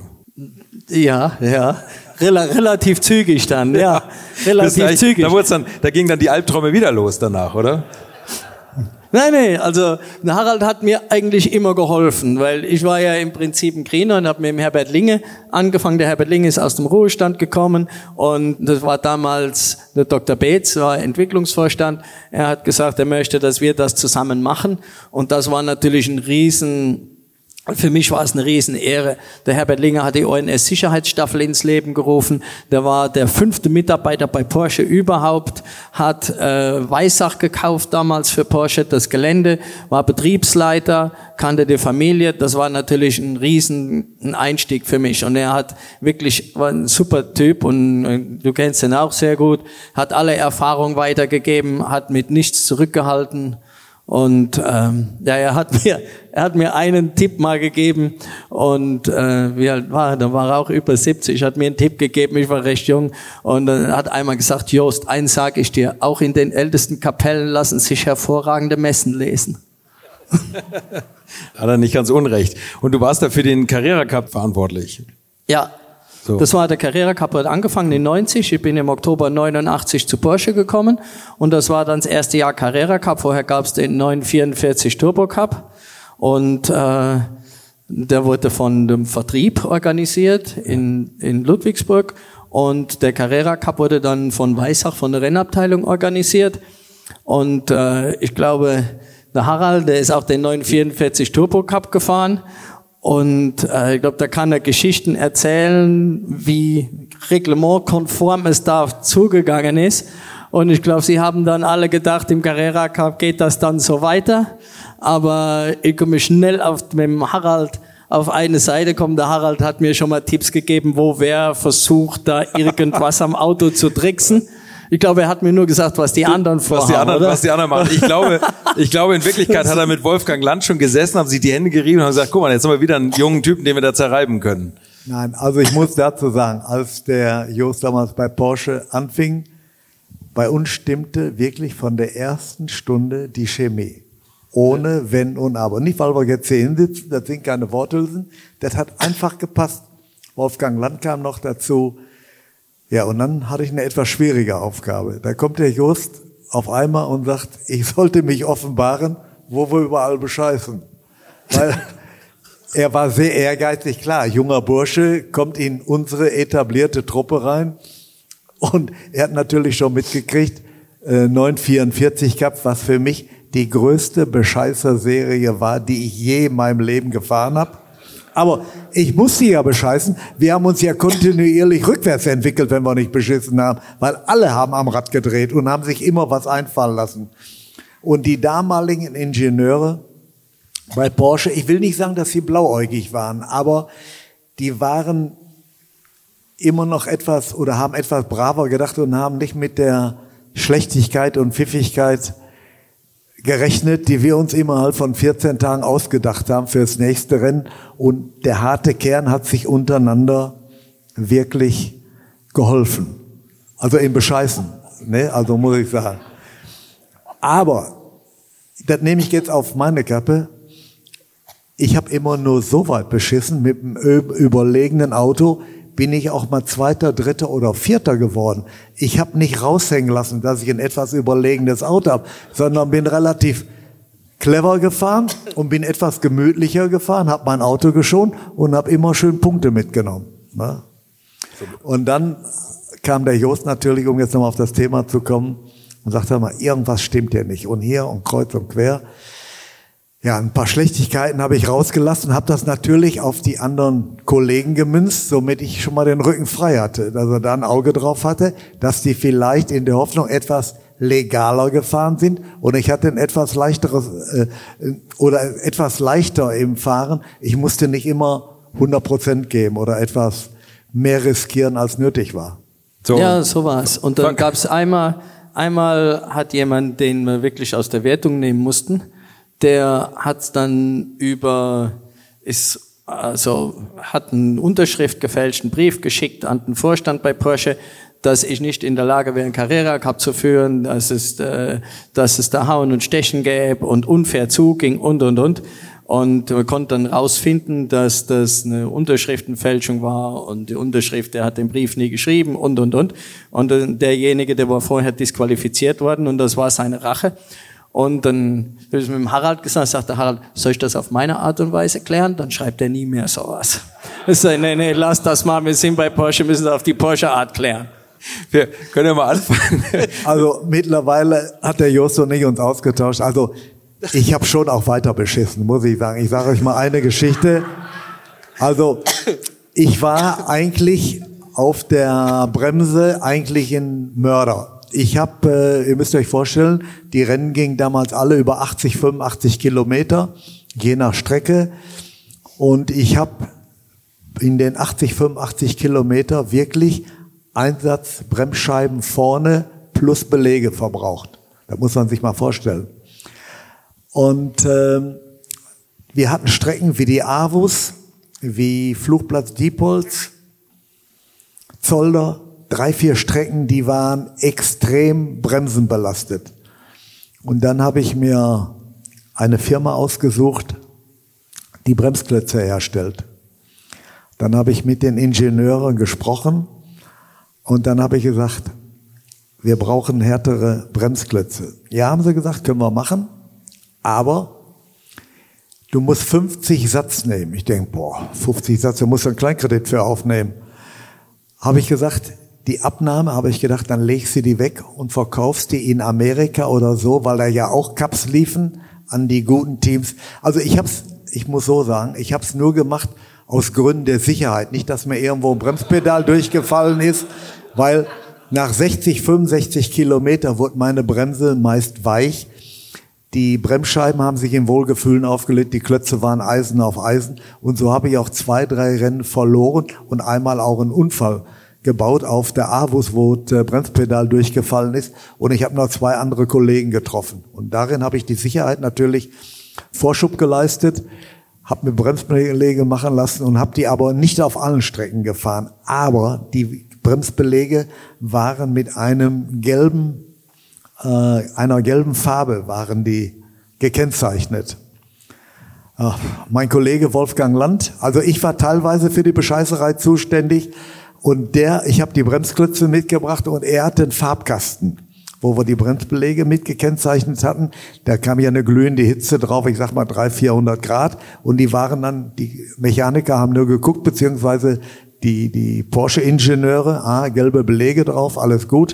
Ja, ja. Rel- relativ zügig dann, ja. Relativ zügig. Da, dann, da ging dann die Albträume wieder los danach, oder? Nein, nein, also der Harald hat mir eigentlich immer geholfen, weil ich war ja im Prinzip ein Griener und habe mit dem Herbert Linge angefangen. Der Herbert Linge ist aus dem Ruhestand gekommen und das war damals der Doktor Beetz, war Entwicklungsvorstand. Er hat gesagt, er möchte, dass wir das zusammen machen und das war natürlich ein riesen... Für mich war es eine Riesenehre. Der Herbert Linge hat die O N S-Sicherheitsstaffel ins Leben gerufen. Der war der fünfte Mitarbeiter bei Porsche überhaupt, hat äh, Weissach gekauft damals für Porsche, das Gelände, war Betriebsleiter, kannte die Familie. Das war natürlich ein riesen ein Einstieg für mich. Und er hat wirklich, war ein super Typ und äh, du kennst ihn auch sehr gut, hat alle Erfahrung weitergegeben, hat mit nichts zurückgehalten. Und ähm, ja, er hat mir er hat mir einen Tipp mal gegeben und äh, wie alt war er? Da war er auch über siebzig, hat mir einen Tipp gegeben, ich war recht jung und er äh, hat einmal gesagt, Jost, eins sage ich dir, auch in den ältesten Kapellen lassen sich hervorragende Messen lesen. Hat er nicht ganz unrecht. Und du warst da für den Carrera Cup verantwortlich. Ja. So. Das war der Carrera Cup, hat angefangen in neunzig. Ich bin im Oktober neunundachtzig zu Porsche gekommen und das war dann das erste Jahr Carrera Cup. Vorher gab es den neunhundertvierundvierzig Turbo Cup und äh, der wurde von dem Vertrieb organisiert in, in Ludwigsburg und der Carrera Cup wurde dann von Weissach, von der Rennabteilung organisiert und äh, ich glaube, der Harald, der ist auch den neunhundertvierundvierzig Turbo Cup gefahren. Und äh, ich glaube, da kann er Geschichten erzählen, wie reglementkonform es da zugegangen ist. Und ich glaube, sie haben dann alle gedacht, im Carrera Cup geht das dann so weiter. Aber ich komme schnell auf, mit dem Harald auf eine Seite kommen. Der Harald hat mir schon mal Tipps gegeben, wo wer versucht, da irgendwas am Auto zu tricksen. Ich glaube, er hat mir nur gesagt, was die anderen vorhaben, was die anderen, oder? Was die anderen machen. Ich glaube, ich glaube, in Wirklichkeit hat er mit Wolfgang Land schon gesessen, haben sich die Hände gerieben und haben gesagt, guck mal, jetzt haben wir wieder einen jungen Typen, den wir da zerreiben können. Nein, also ich muss dazu sagen, als der Jost damals bei Porsche anfing, bei uns stimmte wirklich von der ersten Stunde die Chemie. Ohne Wenn und Aber. Nicht, weil wir jetzt hier hinsitzen, das sind keine Worthülsen. Das hat einfach gepasst. Wolfgang Land kam noch dazu. Ja, und dann hatte ich eine etwas schwierige Aufgabe. Da kommt der Jost auf einmal und sagt, ich sollte mich offenbaren, wo wir überall bescheißen. Weil er war sehr ehrgeizig, klar, junger Bursche, kommt in unsere etablierte Truppe rein. Und er hat natürlich schon mitgekriegt, äh, neun vierundvierzig Cup, was für mich die größte Bescheißer-Serie war, die ich je in meinem Leben gefahren habe. Aber ich musste ja bescheißen. Wir haben uns ja kontinuierlich rückwärts entwickelt, wenn wir nicht beschissen haben. Weil alle haben am Rad gedreht und haben sich immer was einfallen lassen. Und die damaligen Ingenieure bei Porsche, ich will nicht sagen, dass sie blauäugig waren, aber die waren immer noch etwas oder haben etwas braver gedacht und haben nicht mit der Schlechtigkeit und Pfiffigkeit gerechnet, die wir uns innerhalb von vierzehn Tagen ausgedacht haben fürs nächste Rennen. Und der harte Kern hat sich untereinander wirklich geholfen. Also im Bescheißen, ne? Also muss ich sagen. Aber, das nehme ich jetzt auf meine Kappe, ich habe immer nur so weit beschissen, mit einem überlegenen Auto bin ich auch mal Zweiter, Dritter oder Vierter geworden. Ich habe nicht raushängen lassen, dass ich ein etwas überlegenes Auto habe, sondern bin relativ clever gefahren und bin etwas gemütlicher gefahren, habe mein Auto geschont und habe immer schön Punkte mitgenommen. Ne? Und dann kam der Jost natürlich, um jetzt nochmal auf das Thema zu kommen, und sagte mal, irgendwas stimmt hier nicht. Und hier und kreuz und quer. Ja, ein paar Schlechtigkeiten habe ich rausgelassen, habe das natürlich auf die anderen Kollegen gemünzt, somit ich schon mal den Rücken frei hatte, dass er da ein Auge drauf hatte, dass die vielleicht in der Hoffnung etwas legaler gefahren sind und ich hatte ein etwas leichteres äh, oder etwas leichter im Fahren. Ich musste nicht immer hundert Prozent geben oder etwas mehr riskieren, als nötig war. So. Ja, so war's. Und dann gab's einmal, einmal hat jemand, den wir wirklich aus der Wertung nehmen mussten, der hat dann über, ist, also, hat eine Unterschrift gefälscht, einen Brief geschickt an den Vorstand bei Porsche, dass ich nicht in der Lage wäre, einen Carrera Cup zu führen, dass es, äh, dass es da Hauen und Stechen gäbe und unfair zuging und, und, und. Und man konnte dann rausfinden, dass das eine Unterschriftenfälschung war und die Unterschrift, der hat den Brief nie geschrieben und, und, und. Und derjenige, der war vorher disqualifiziert worden und das war seine Rache. Und dann habe ich mit dem Harald gesagt, sagte Harald, soll ich das auf meine Art und Weise klären? Dann schreibt er nie mehr sowas. Ich sage, nee, nee, lass das mal, wir sind bei Porsche, müssen das auf die Porsche-Art klären. Wir können ja mal anfangen. Also mittlerweile hat der Jost und ich uns ausgetauscht. Also ich habe schon auch weiter beschissen, muss ich sagen. Ich sage euch mal eine Geschichte. Also ich war eigentlich auf der Bremse eigentlich ein Mörder. Ich habe, äh, ihr müsst euch vorstellen, die Rennen gingen damals alle über achtzig, fünfundachtzig Kilometer, je nach Strecke. Und ich habe in den achtzig, fünfundachtzig Kilometer wirklich Einsatz Bremsscheiben vorne plus Belege verbraucht. Das muss man sich mal vorstellen. Und ähm, wir hatten Strecken wie die Avus, wie Flugplatz Diepholz, Zolder, drei, vier Strecken, die waren extrem bremsenbelastet. Und dann habe ich mir eine Firma ausgesucht, die Bremsklötze herstellt. Dann habe ich mit den Ingenieuren gesprochen und dann habe ich gesagt, wir brauchen härtere Bremsklötze. Ja, haben sie gesagt, können wir machen, aber du musst fünfzig Satz nehmen. Ich denke, boah, fünfzig Satz, da musst du einen Kleinkredit für aufnehmen. Habe ich gesagt, die Abnahme, habe ich gedacht, dann legst du die weg und verkaufst die in Amerika oder so, weil da ja auch Cups liefen an die guten Teams. Also ich hab's, ich muss so sagen, ich hab's nur gemacht aus Gründen der Sicherheit. Nicht, dass mir irgendwo ein Bremspedal durchgefallen ist, weil nach sechzig, fünfundsechzig Kilometer wurde meine Bremse meist weich. Die Bremsscheiben haben sich in Wohlgefühlen aufgelegt, die Klötze waren Eisen auf Eisen. Und so habe ich auch zwei, drei Rennen verloren und einmal auch einen Unfall gebaut auf der Avus, wo das Bremspedal durchgefallen ist. Und ich habe noch zwei andere Kollegen getroffen. Und darin habe ich die Sicherheit natürlich Vorschub geleistet, habe mir Bremsbeläge machen lassen und habe die aber nicht auf allen Strecken gefahren. Aber die Bremsbeläge waren mit einem gelben, äh, einer gelben Farbe waren die gekennzeichnet. Ach, mein Kollege Wolfgang Land, also ich war teilweise für die Bescheißerei zuständig und der, ich habe die Bremsklötze mitgebracht und er hatte einen Farbkasten, wo wir die Bremsbeläge mit gekennzeichnet hatten. Da kam ja eine glühende Hitze drauf, ich sag mal dreihundert, vierhundert Grad. Und die waren dann, die Mechaniker haben nur geguckt, beziehungsweise die, die Porsche-Ingenieure, ah, gelbe Beläge drauf, alles gut.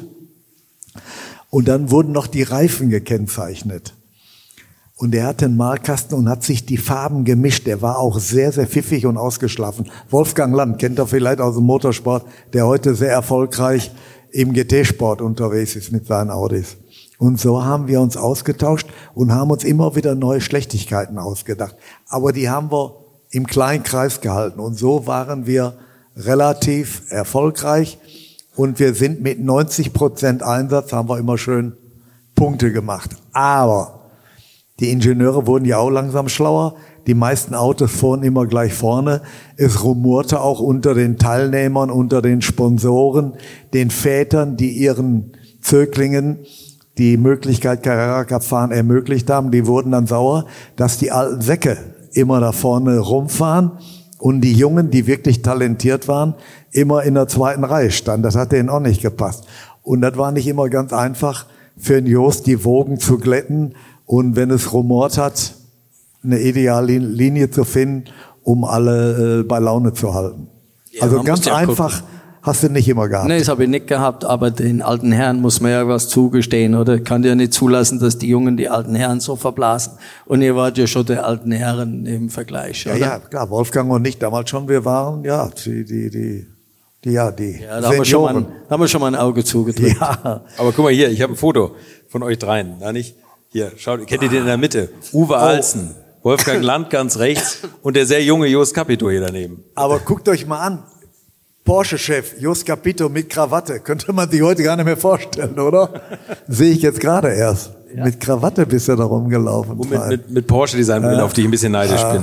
Und dann wurden noch die Reifen gekennzeichnet. Und er hatte einen Malkasten und hat sich die Farben gemischt. Der war auch sehr, sehr pfiffig und ausgeschlafen. Wolfgang Land, kennt ihr vielleicht aus dem Motorsport, der heute sehr erfolgreich im G T-Sport unterwegs ist mit seinen Audis. Und so haben wir uns ausgetauscht und haben uns immer wieder neue Schlechtigkeiten ausgedacht. Aber die haben wir im kleinen Kreis gehalten. Und so waren wir relativ erfolgreich. Und wir sind mit neunzig Prozent Einsatz, haben wir immer schön Punkte gemacht. Aber die Ingenieure wurden ja auch langsam schlauer. Die meisten Autos fuhren immer gleich vorne. Es rumorte auch unter den Teilnehmern, unter den Sponsoren, den Vätern, die ihren Zöglingen die Möglichkeit Carrera Cup fahren ermöglicht haben. Die wurden dann sauer, dass die alten Säcke immer da vorne rumfahren und die Jungen, die wirklich talentiert waren, immer in der zweiten Reihe standen. Das hat denen auch nicht gepasst. Und das war nicht immer ganz einfach für den Jost, die Wogen zu glätten und wenn es rumort hat, eine ideale Linie zu finden, um alle äh, bei Laune zu halten. Ja, also ganz ja einfach gucken. Hast du nicht immer gehabt. Nee, das habe ich nicht gehabt, aber den alten Herren muss man ja was zugestehen, oder? Kann ja nicht zulassen, dass die Jungen die alten Herren so verblasen. Und ihr wart ja schon der alten Herren im Vergleich, oder? Ja, ja, klar, Wolfgang und ich damals schon, wir waren, ja, die, die, die, die ja, die ja, da haben wir, schon mal ein, da haben wir schon mal ein Auge zugedrückt. Ja. Aber guck mal hier, ich habe ein Foto von euch dreien, da nicht? Hier, schaut, kennt ihr den in der Mitte? Uwe Alsen. Oh. Wolfgang Land ganz rechts und der sehr junge Jost Capito hier daneben. Aber guckt euch mal an, Porsche-Chef Jost Capito mit Krawatte, könnte man sich heute gar nicht mehr vorstellen, oder? Sehe ich jetzt gerade erst. Ja. Mit Krawatte bist du da rumgelaufen. Und mit, mit, mit Porsche-Design, ja. Auf die ich ein bisschen neidisch ja. bin.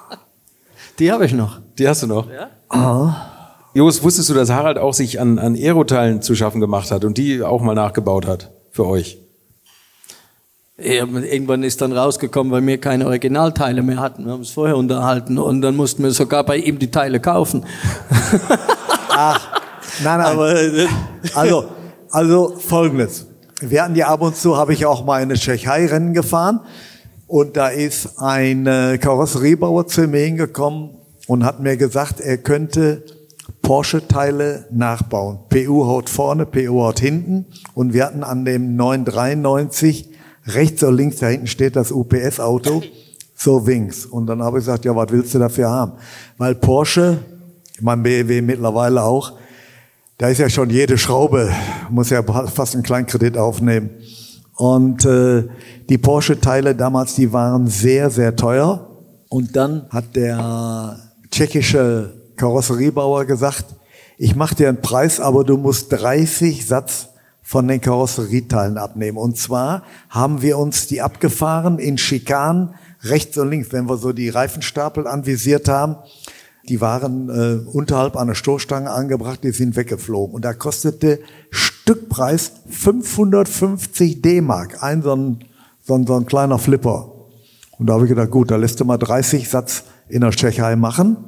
Die habe ich noch. Die hast du noch? Ja. Ah. Jost, wusstest du, dass Harald auch sich an, an Aeroteilen zu schaffen gemacht hat und die auch mal nachgebaut hat für euch? Ja, irgendwann ist dann rausgekommen, weil wir keine Originalteile mehr hatten. Wir haben es vorher unterhalten und dann mussten wir sogar bei ihm die Teile kaufen. Ach, nein, nein. Aber, also, also Folgendes. Wir hatten ja ab und zu, habe ich auch mal eine Tschechei-Rennen gefahren und da ist ein äh, Karosseriebauer zu mir hingekommen und hat mir gesagt, er könnte Porsche-Teile nachbauen. P U-Haut vorne, P U-Haut hinten und wir hatten an dem neun dreiundneunzig rechts oder links, da hinten steht das U P S-Auto, so Wings. Und dann habe ich gesagt, ja, was willst du dafür haben? Weil Porsche, mein B M W mittlerweile auch, da ist ja schon jede Schraube, muss ja fast einen Kleinkredit aufnehmen. Und äh, die Porsche-Teile damals, die waren sehr, sehr teuer. Und dann hat der tschechische Karosseriebauer gesagt, ich mache dir einen Preis, aber du musst dreißig Satz von den Karosserieteilen abnehmen. Und zwar haben wir uns die abgefahren in Schikanen, rechts und links, wenn wir so die Reifenstapel anvisiert haben. Die waren äh, unterhalb einer Stoßstange angebracht, die sind weggeflogen. Und da kostete Stückpreis fünfhundertfünfzig D-Mark, ein so ein, so ein, so ein kleiner Flipper. Und da habe ich gedacht, gut, da lässt du mal dreißig Satz in der Tschechei machen.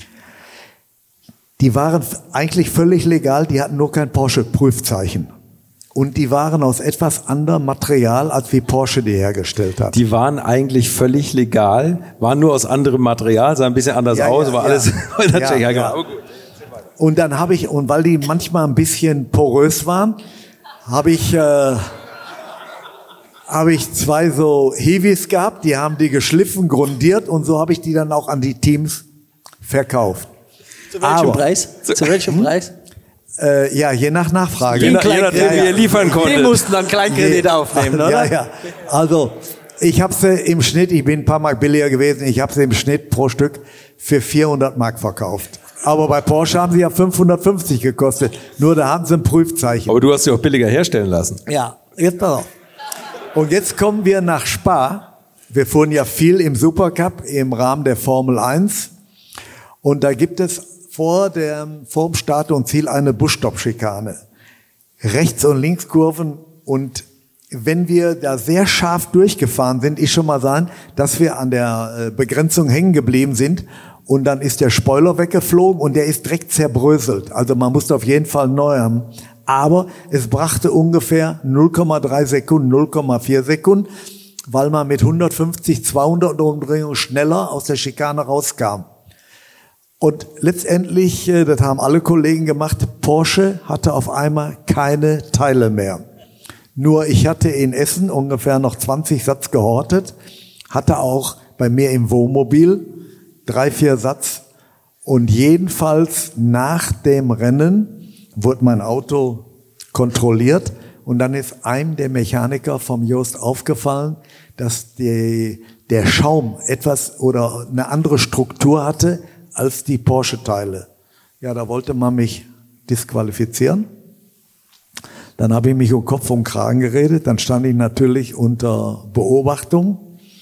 Die waren eigentlich völlig legal, die hatten nur kein Porsche-Prüfzeichen. Und die waren aus etwas anderem Material, als wie Porsche die hergestellt hat. Die waren eigentlich völlig legal, waren nur aus anderem Material, sah ein bisschen anders ja, aus, ja, war ja. alles in der Tschechei gemacht. Und dann habe ich, und weil die manchmal ein bisschen porös waren, habe ich, äh, habe ich zwei so Heavies gehabt, die haben die geschliffen, grundiert und so habe ich die dann auch an die Teams verkauft. Zu welchem Aber, Preis? Zu welchem hm? Preis? Äh, ja, je nach Nachfrage. Je, nach, je nachdem, wie ihr liefern konntet. Die mussten dann Kleinkredit aufnehmen, oder? Ja, ja. Also, ich habe sie im Schnitt, ich bin ein paar Mark billiger gewesen, ich habe sie im Schnitt pro Stück für vierhundert Mark verkauft. Aber bei Porsche haben sie ja fünfhundertfünfzig gekostet. Nur da haben sie ein Prüfzeichen. Aber du hast sie auch billiger herstellen lassen. Ja, jetzt pass auf. Und jetzt kommen wir nach Spa. Wir fuhren ja viel im Supercup im Rahmen der Formel eins. Und da gibt es vor dem, vor dem Start und Ziel eine Busstopp-Schikane. Rechts- und Linkskurven. Und wenn wir da sehr scharf durchgefahren sind, ist schon mal sein, dass wir an der Begrenzung hängen geblieben sind. Und dann ist der Spoiler weggeflogen und der ist direkt zerbröselt. Also man musste auf jeden Fall neu haben. Aber es brachte ungefähr null Komma drei Sekunden, null Komma vier Sekunden, weil man mit hundertfünfzig, zweihundert Umdrehungen schneller aus der Schikane rauskam. Und letztendlich, das haben alle Kollegen gemacht, Porsche hatte auf einmal keine Teile mehr. Nur ich hatte in Essen ungefähr noch zwanzig Satz gehortet, hatte auch bei mir im Wohnmobil drei, vier Satz. Und jedenfalls nach dem Rennen wurde mein Auto kontrolliert. Und dann ist einem der Mechaniker vom Jost aufgefallen, dass die, der Schaum etwas oder eine andere Struktur hatte als die Porsche-Teile. Ja, da wollte man mich disqualifizieren. Dann habe ich mich um Kopf und Kragen geredet. Dann stand ich natürlich unter Beobachtung.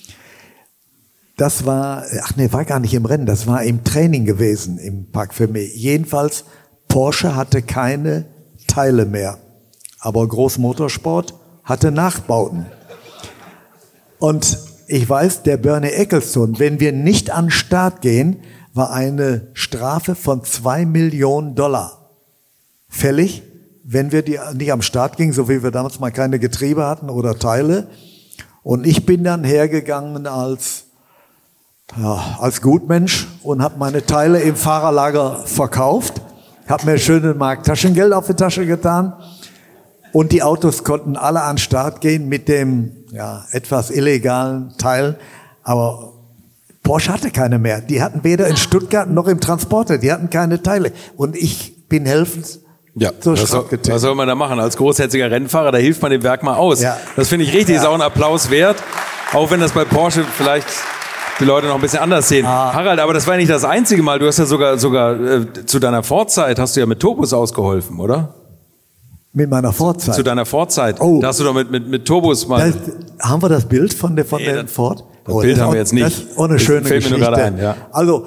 Das war, ach nee, war gar nicht im Rennen, das war im Training gewesen im Parc Fermé. Jedenfalls, Porsche hatte keine Teile mehr. Aber Großmotorsport hatte Nachbauten. Und ich weiß, der Bernie Ecclestone, wenn wir nicht an den Start gehen, war eine Strafe von zwei Millionen Dollar fällig, wenn wir die nicht am Start gingen, so wie wir damals mal keine Getriebe hatten oder Teile. Und ich bin dann hergegangen als Ja, als Gutmensch und habe meine Teile im Fahrerlager verkauft, habe mir schön eine Mark Taschengeld auf die Tasche getan und die Autos konnten alle an den Start gehen mit dem ja, etwas illegalen Teil, aber Porsche hatte keine mehr. Die hatten weder in Stuttgart noch im Transporter, die hatten keine Teile und ich bin helfend Ja, zur was soll, was soll man da machen? Als großherziger Rennfahrer, da hilft man dem Werk mal aus. Ja. Das finde ich richtig, Ja. ist auch ein Applaus wert, auch wenn das bei Porsche vielleicht die Leute noch ein bisschen anders sehen. Ah. Harald, aber das war ja nicht das einzige Mal. Du hast ja sogar, sogar äh, zu deiner Vorzeit hast du ja mit Turbos ausgeholfen, oder? mit meiner Vorzeit. Zu deiner Vorzeit. Oh. Da hast du doch mit, mit, mit Turbos mal... Das, haben wir das Bild von der, von Nee, der das- Ford? das Bild haben wir jetzt nicht. Das ist auch eine Das schöne fällt mir nur Geschichte. gerade ein, ja. Also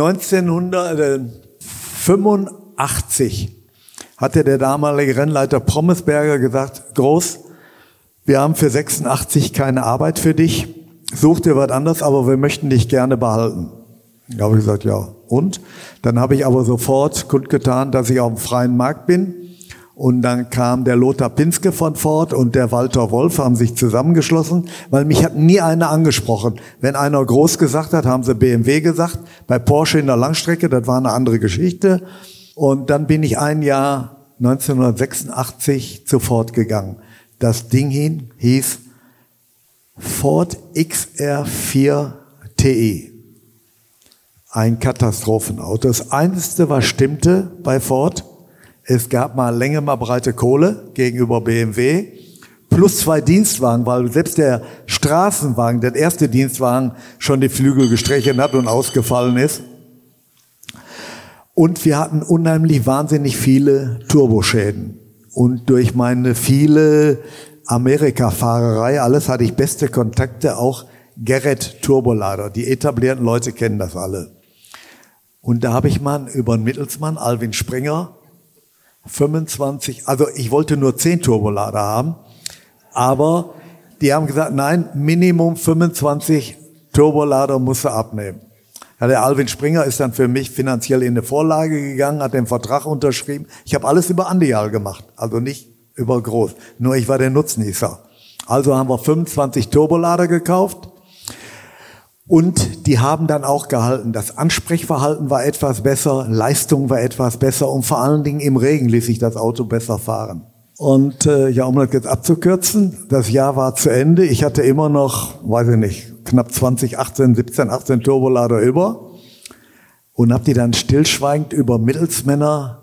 neunzehnhundertfünfundachtzig hatte der damalige Rennleiter Prommesberger gesagt, Groß, wir haben für sechsundachtzig keine Arbeit für dich, such dir was anderes, aber wir möchten dich gerne behalten. Da habe ich gesagt, ja. Und? Dann habe ich aber sofort kundgetan, dass ich auf dem freien Markt bin. Und dann kam der Lothar Pinske von Ford und der Walter Wolf, haben sich zusammengeschlossen, weil mich hat nie einer angesprochen. Wenn einer groß gesagt hat, haben sie B M W gesagt. Bei Porsche in der Langstrecke, das war eine andere Geschichte. Und dann bin ich ein Jahr neunzehnhundertsechsundachtzig zu Ford gegangen. Das Ding hin hieß Ford X R vier T E. Ein Katastrophenauto. Das Einzige, was stimmte bei Ford, es gab mal Länge, mal breite Kohle gegenüber B M W, plus zwei Dienstwagen, weil selbst der Straßenwagen, der erste Dienstwagen, schon die Flügel gestrichen hat und ausgefallen ist. Und wir hatten unheimlich wahnsinnig viele Turboschäden. Und durch meine viele Amerika-Fahrerei, alles hatte ich beste Kontakte, auch Gerrit Turbolader. Die etablierten Leute kennen das alle. Und da habe ich mal über einen Mittelsmann, Alvin Springer, fünfundzwanzig, also ich wollte nur zehn Turbolader haben, aber die haben gesagt, nein, Minimum fünfundzwanzig Turbolader musst du abnehmen. Ja, der Alvin Springer ist dann für mich finanziell in eine Vorlage gegangen, hat den Vertrag unterschrieben. Ich habe alles über Andial gemacht, also nicht über Groß. Nur ich war der Nutznießer. Also haben wir fünfundzwanzig Turbolader gekauft. Und die haben dann auch gehalten. Das Ansprechverhalten war etwas besser, Leistung war etwas besser und vor allen Dingen im Regen ließ sich das Auto besser fahren. Und äh, ja, um das jetzt abzukürzen, das Jahr war zu Ende. Ich hatte immer noch, weiß ich nicht, knapp zwanzig, achtzehn, siebzehn, achtzehn Turbolader über und habe die dann stillschweigend über Mittelsmänner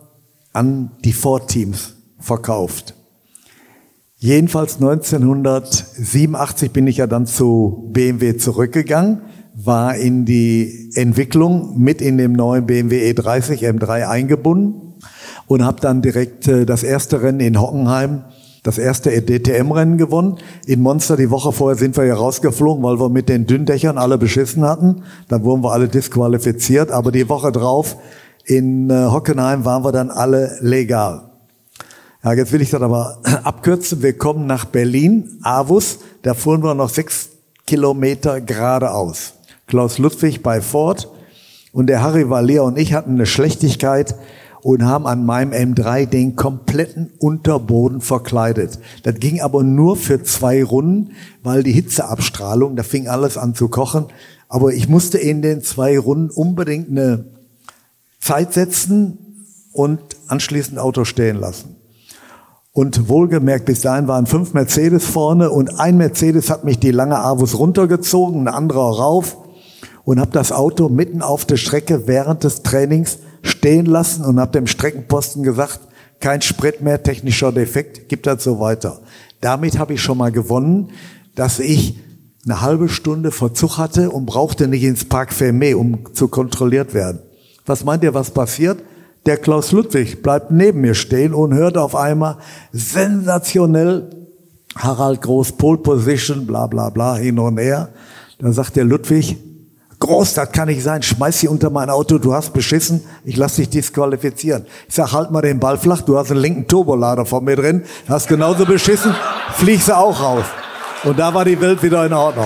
an die Ford-Teams verkauft. Jedenfalls neunzehnhundertsiebenundachtzig bin ich ja dann zu B M W zurückgegangen, war in die Entwicklung mit in dem neuen B M W E dreißig M drei eingebunden und habe dann direkt äh, das erste Rennen in Hockenheim, das erste D T M-Rennen gewonnen. In Monster die Woche vorher sind wir ja rausgeflogen, weil wir mit den Dünndächern alle beschissen hatten. Dann wurden wir alle disqualifiziert, aber die Woche drauf in äh, Hockenheim waren wir dann alle legal. Ja, jetzt will ich das aber abkürzen. Wir kommen nach Berlin, Avus, da fuhren wir noch sechs Kilometer geradeaus. Klaus Ludwig bei Ford und der Harry Valier und ich hatten eine Schlechtigkeit und haben an meinem M drei den kompletten Unterboden verkleidet. Das ging aber nur für zwei Runden, weil die Hitzeabstrahlung, da fing alles an zu kochen. Aber ich musste in den zwei Runden unbedingt eine Zeit setzen und anschließend Auto stehen lassen. Und wohlgemerkt, bis dahin waren fünf Mercedes vorne und ein Mercedes hat mich die lange Avus runtergezogen, ein anderer rauf und habe das Auto mitten auf der Strecke während des Trainings stehen lassen und habe dem Streckenposten gesagt, kein Sprit mehr, technischer Defekt, gibt das so weiter. Damit habe ich schon mal gewonnen, dass ich eine halbe Stunde Verzug hatte und brauchte nicht ins Parc Fermé, um zu kontrolliert werden. Was meint ihr, was passiert? Der Klaus Ludwig bleibt neben mir stehen und hört auf einmal sensationell Harald Groß, Pole Position, bla bla bla, hin und her. Dann sagt der Ludwig, Groß, das kann nicht sein, schmeiß sie unter mein Auto, du hast beschissen, ich lass dich disqualifizieren. Ich sag, halt mal den Ball flach, du hast einen linken Turbolader von mir drin, hast genauso beschissen, fliegst du auch raus. Und da war die Welt wieder in Ordnung.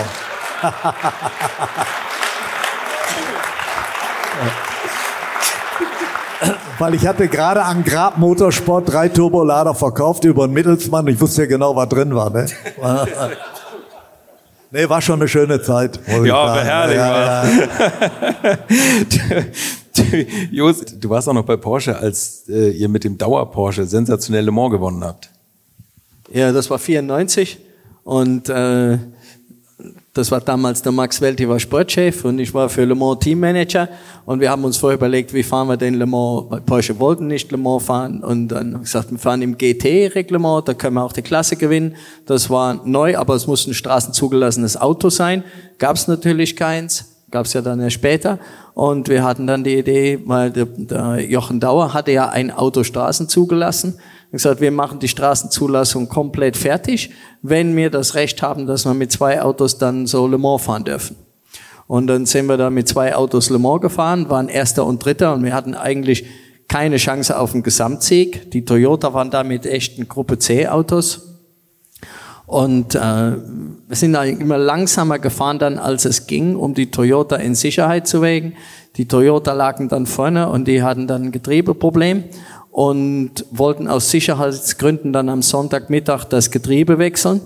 Weil ich hatte gerade an Grab Motorsport drei Turbolader verkauft über einen Mittelsmann. Ich wusste ja genau, was drin war. Ne, nee, war schon eine schöne Zeit. Ja, war herrlich. Ja, ja. du, Jos, du warst auch noch bei Porsche, als äh, ihr mit dem Dauer-Porsche sensationell Le Mans gewonnen habt. Ja, das war vierundneunzig und äh, das war damals der Max Welti, war Sportchef und ich war für Le Mans Teammanager und wir haben uns vorher überlegt, wie fahren wir den Le Mans, weil Porsche wollten nicht Le Mans fahren und dann haben wir gesagt, wir fahren im G T-Reglement, da können wir auch die Klasse gewinnen. Das war neu, aber es musste ein straßenzugelassenes Auto sein, gab es natürlich keins, gab es ja dann erst später und wir hatten dann die Idee, weil der, der Jochen Dauer hatte ja ein Auto Straßen zugelassen. Ich gesagt, wir machen die Straßenzulassung komplett fertig, wenn wir das Recht haben, dass wir mit zwei Autos dann so Le Mans fahren dürfen. Und dann sind wir da mit zwei Autos Le Mans gefahren, waren Erster und Dritter und wir hatten eigentlich keine Chance auf einen Gesamtsieg. Die Toyota waren da mit echten Gruppe C Autos. Und äh, wir sind eigentlich immer langsamer gefahren dann, als es ging, um die Toyota in Sicherheit zu wägen. Die Toyota lagen dann vorne und die hatten dann ein Getriebeproblem und wollten aus Sicherheitsgründen dann am Sonntagmittag das Getriebe wechseln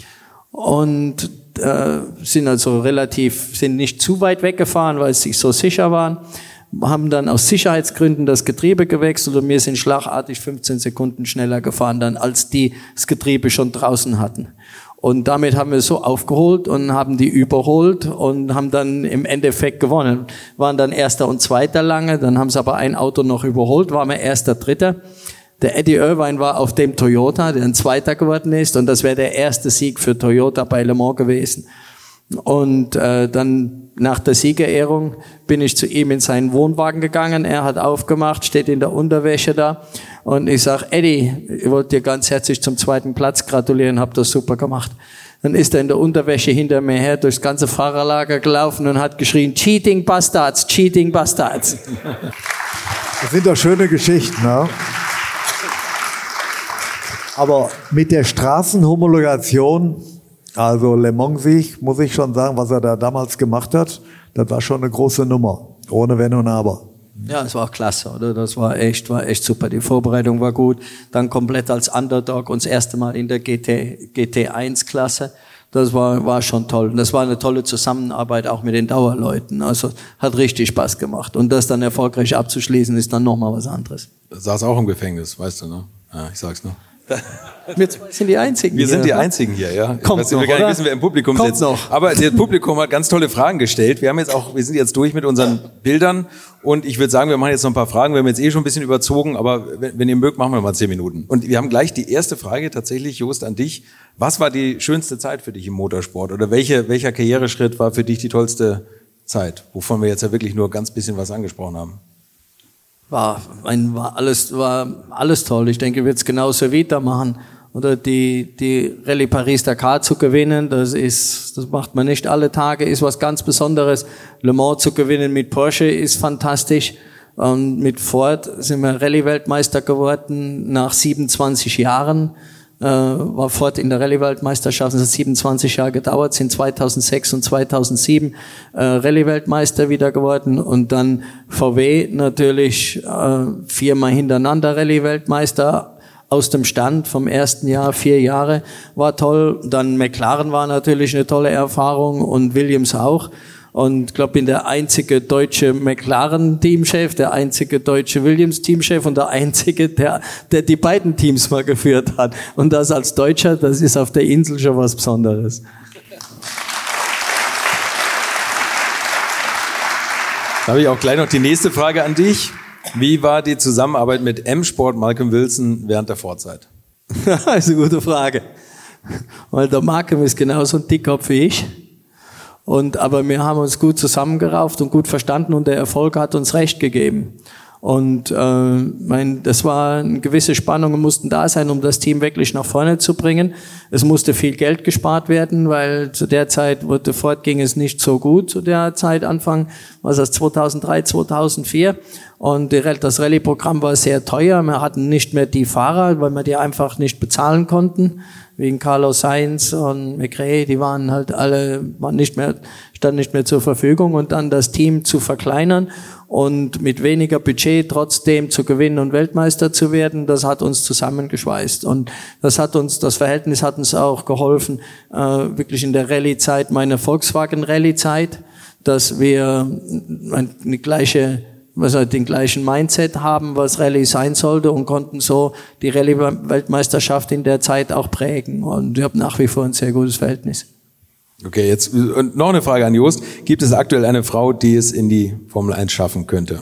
und äh, sind also relativ, sind nicht zu weit weggefahren, weil sie so sicher waren, haben dann aus Sicherheitsgründen das Getriebe gewechselt und wir sind schlagartig fünfzehn Sekunden schneller gefahren dann, als die das Getriebe schon draußen hatten. Und damit haben wir so aufgeholt und haben die überholt und haben dann im Endeffekt gewonnen. Waren dann Erster und Zweiter lange, dann haben sie aber ein Auto noch überholt, waren wir Erster, Dritter. Der Eddie Irvine war auf dem Toyota, der ein Zweiter geworden ist und das wäre der erste Sieg für Toyota bei Le Mans gewesen. Und äh, dann nach der Siegerehrung bin ich zu ihm in seinen Wohnwagen gegangen. Er hat aufgemacht, steht in der Unterwäsche da. Und ich sag, Eddie, ich wollte dir ganz herzlich zum zweiten Platz gratulieren, hab das super gemacht. Dann ist er in der Unterwäsche hinter mir her durchs ganze Fahrerlager gelaufen und hat geschrien, Cheating Bastards, Cheating Bastards. Das sind doch schöne Geschichten, ne? Aber mit der Straßenhomologation, also Le Mans-Sieg, muss ich schon sagen, was er da damals gemacht hat, das war schon eine große Nummer, ohne Wenn und Aber. Ja, es war auch klasse, oder? Das war echt, war echt super. Die Vorbereitung war gut. Dann komplett als Underdog und das erste Mal in der G T, G T eins Klasse. Das war, war schon toll. Und das war eine tolle Zusammenarbeit auch mit den Dauerleuten. Also, hat richtig Spaß gemacht. Und das dann erfolgreich abzuschließen, ist dann nochmal was anderes. Du saß auch im Gefängnis, weißt du, ne? Ja, ich sag's nur. Wir sind die Einzigen Wir hier. sind die Einzigen hier, ja. Kommt ich weiß, noch, wir gar nicht oder? wissen, wer im Publikum Kommt sitzt. noch. Aber das Publikum hat ganz tolle Fragen gestellt. Wir haben jetzt auch, wir sind jetzt durch mit unseren Bildern und ich würde sagen, wir machen jetzt noch ein paar Fragen. Wir haben jetzt eh schon ein bisschen überzogen, aber wenn, wenn ihr mögt, machen wir mal zehn Minuten. Und wir haben gleich die erste Frage tatsächlich, Jost, an dich. Was war die schönste Zeit für dich im Motorsport? Oder welche, welcher Karriereschritt war für dich die tollste Zeit? Wovon wir jetzt ja wirklich nur ganz bisschen was angesprochen haben. War, ein, war alles, war alles toll. Ich denke, ich werde es genauso weitermachen. Oder die, die Rallye Paris-Dakar zu gewinnen, das ist, das macht man nicht alle Tage, ist was ganz Besonderes. Le Mans zu gewinnen mit Porsche ist fantastisch. Und mit Ford sind wir Rallye-Weltmeister geworden nach siebenundzwanzig Jahren. Äh, war Ford in der Rallye-Weltmeisterschaft, es hat siebenundzwanzig Jahre gedauert, sind zweitausendsechs und zweitausendsieben äh, Rallye-Weltmeister wieder geworden und dann V W natürlich äh, viermal hintereinander Rallye-Weltmeister aus dem Stand vom ersten Jahr, vier Jahre, war toll. Dann McLaren war natürlich eine tolle Erfahrung und Williams auch. Und ich glaube, bin der einzige deutsche McLaren-Teamchef, der einzige deutsche Williams-Teamchef und der einzige, der, der die beiden Teams mal geführt hat. Und das als Deutscher, das ist auf der Insel schon was Besonderes. Da habe ich auch gleich noch die nächste Frage an dich. Wie war die Zusammenarbeit mit M-Sport Malcolm Wilson während der Vorzeit? Das ist eine gute Frage. Weil der Malcolm ist genauso ein Dickkopf wie ich. Und, aber wir haben uns gut zusammengerauft und gut verstanden und der Erfolg hat uns recht gegeben. Und äh, mein, das war eine gewisse Spannungen mussten da sein, um das Team wirklich nach vorne zu bringen. Es musste viel Geld gespart werden, weil zu der Zeit wurde Ford ging es nicht so gut, zu der Zeit Anfang, was das zweitausenddrei, zweitausendvier. Und das Rallye-Programm war sehr teuer. Wir hatten nicht mehr die Fahrer, weil wir die einfach nicht bezahlen konnten. Wegen Carlos Sainz und McRae, die waren halt alle, waren nicht mehr, standen nicht mehr zur Verfügung. Und dann das Team zu verkleinern und mit weniger Budget trotzdem zu gewinnen und Weltmeister zu werden, das hat uns zusammengeschweißt. Und das hat uns, das Verhältnis hat uns auch geholfen, äh, wirklich in der Rallye-Zeit, meine Volkswagen-Rallye-Zeit, dass wir eine gleiche also den gleichen Mindset haben, was Rallye sein sollte und konnten so die Rallye-Weltmeisterschaft in der Zeit auch prägen. Und ich habe nach wie vor ein sehr gutes Verhältnis. Okay, jetzt und noch eine Frage an Jost. Gibt es aktuell eine Frau, die es in die Formel eins schaffen könnte?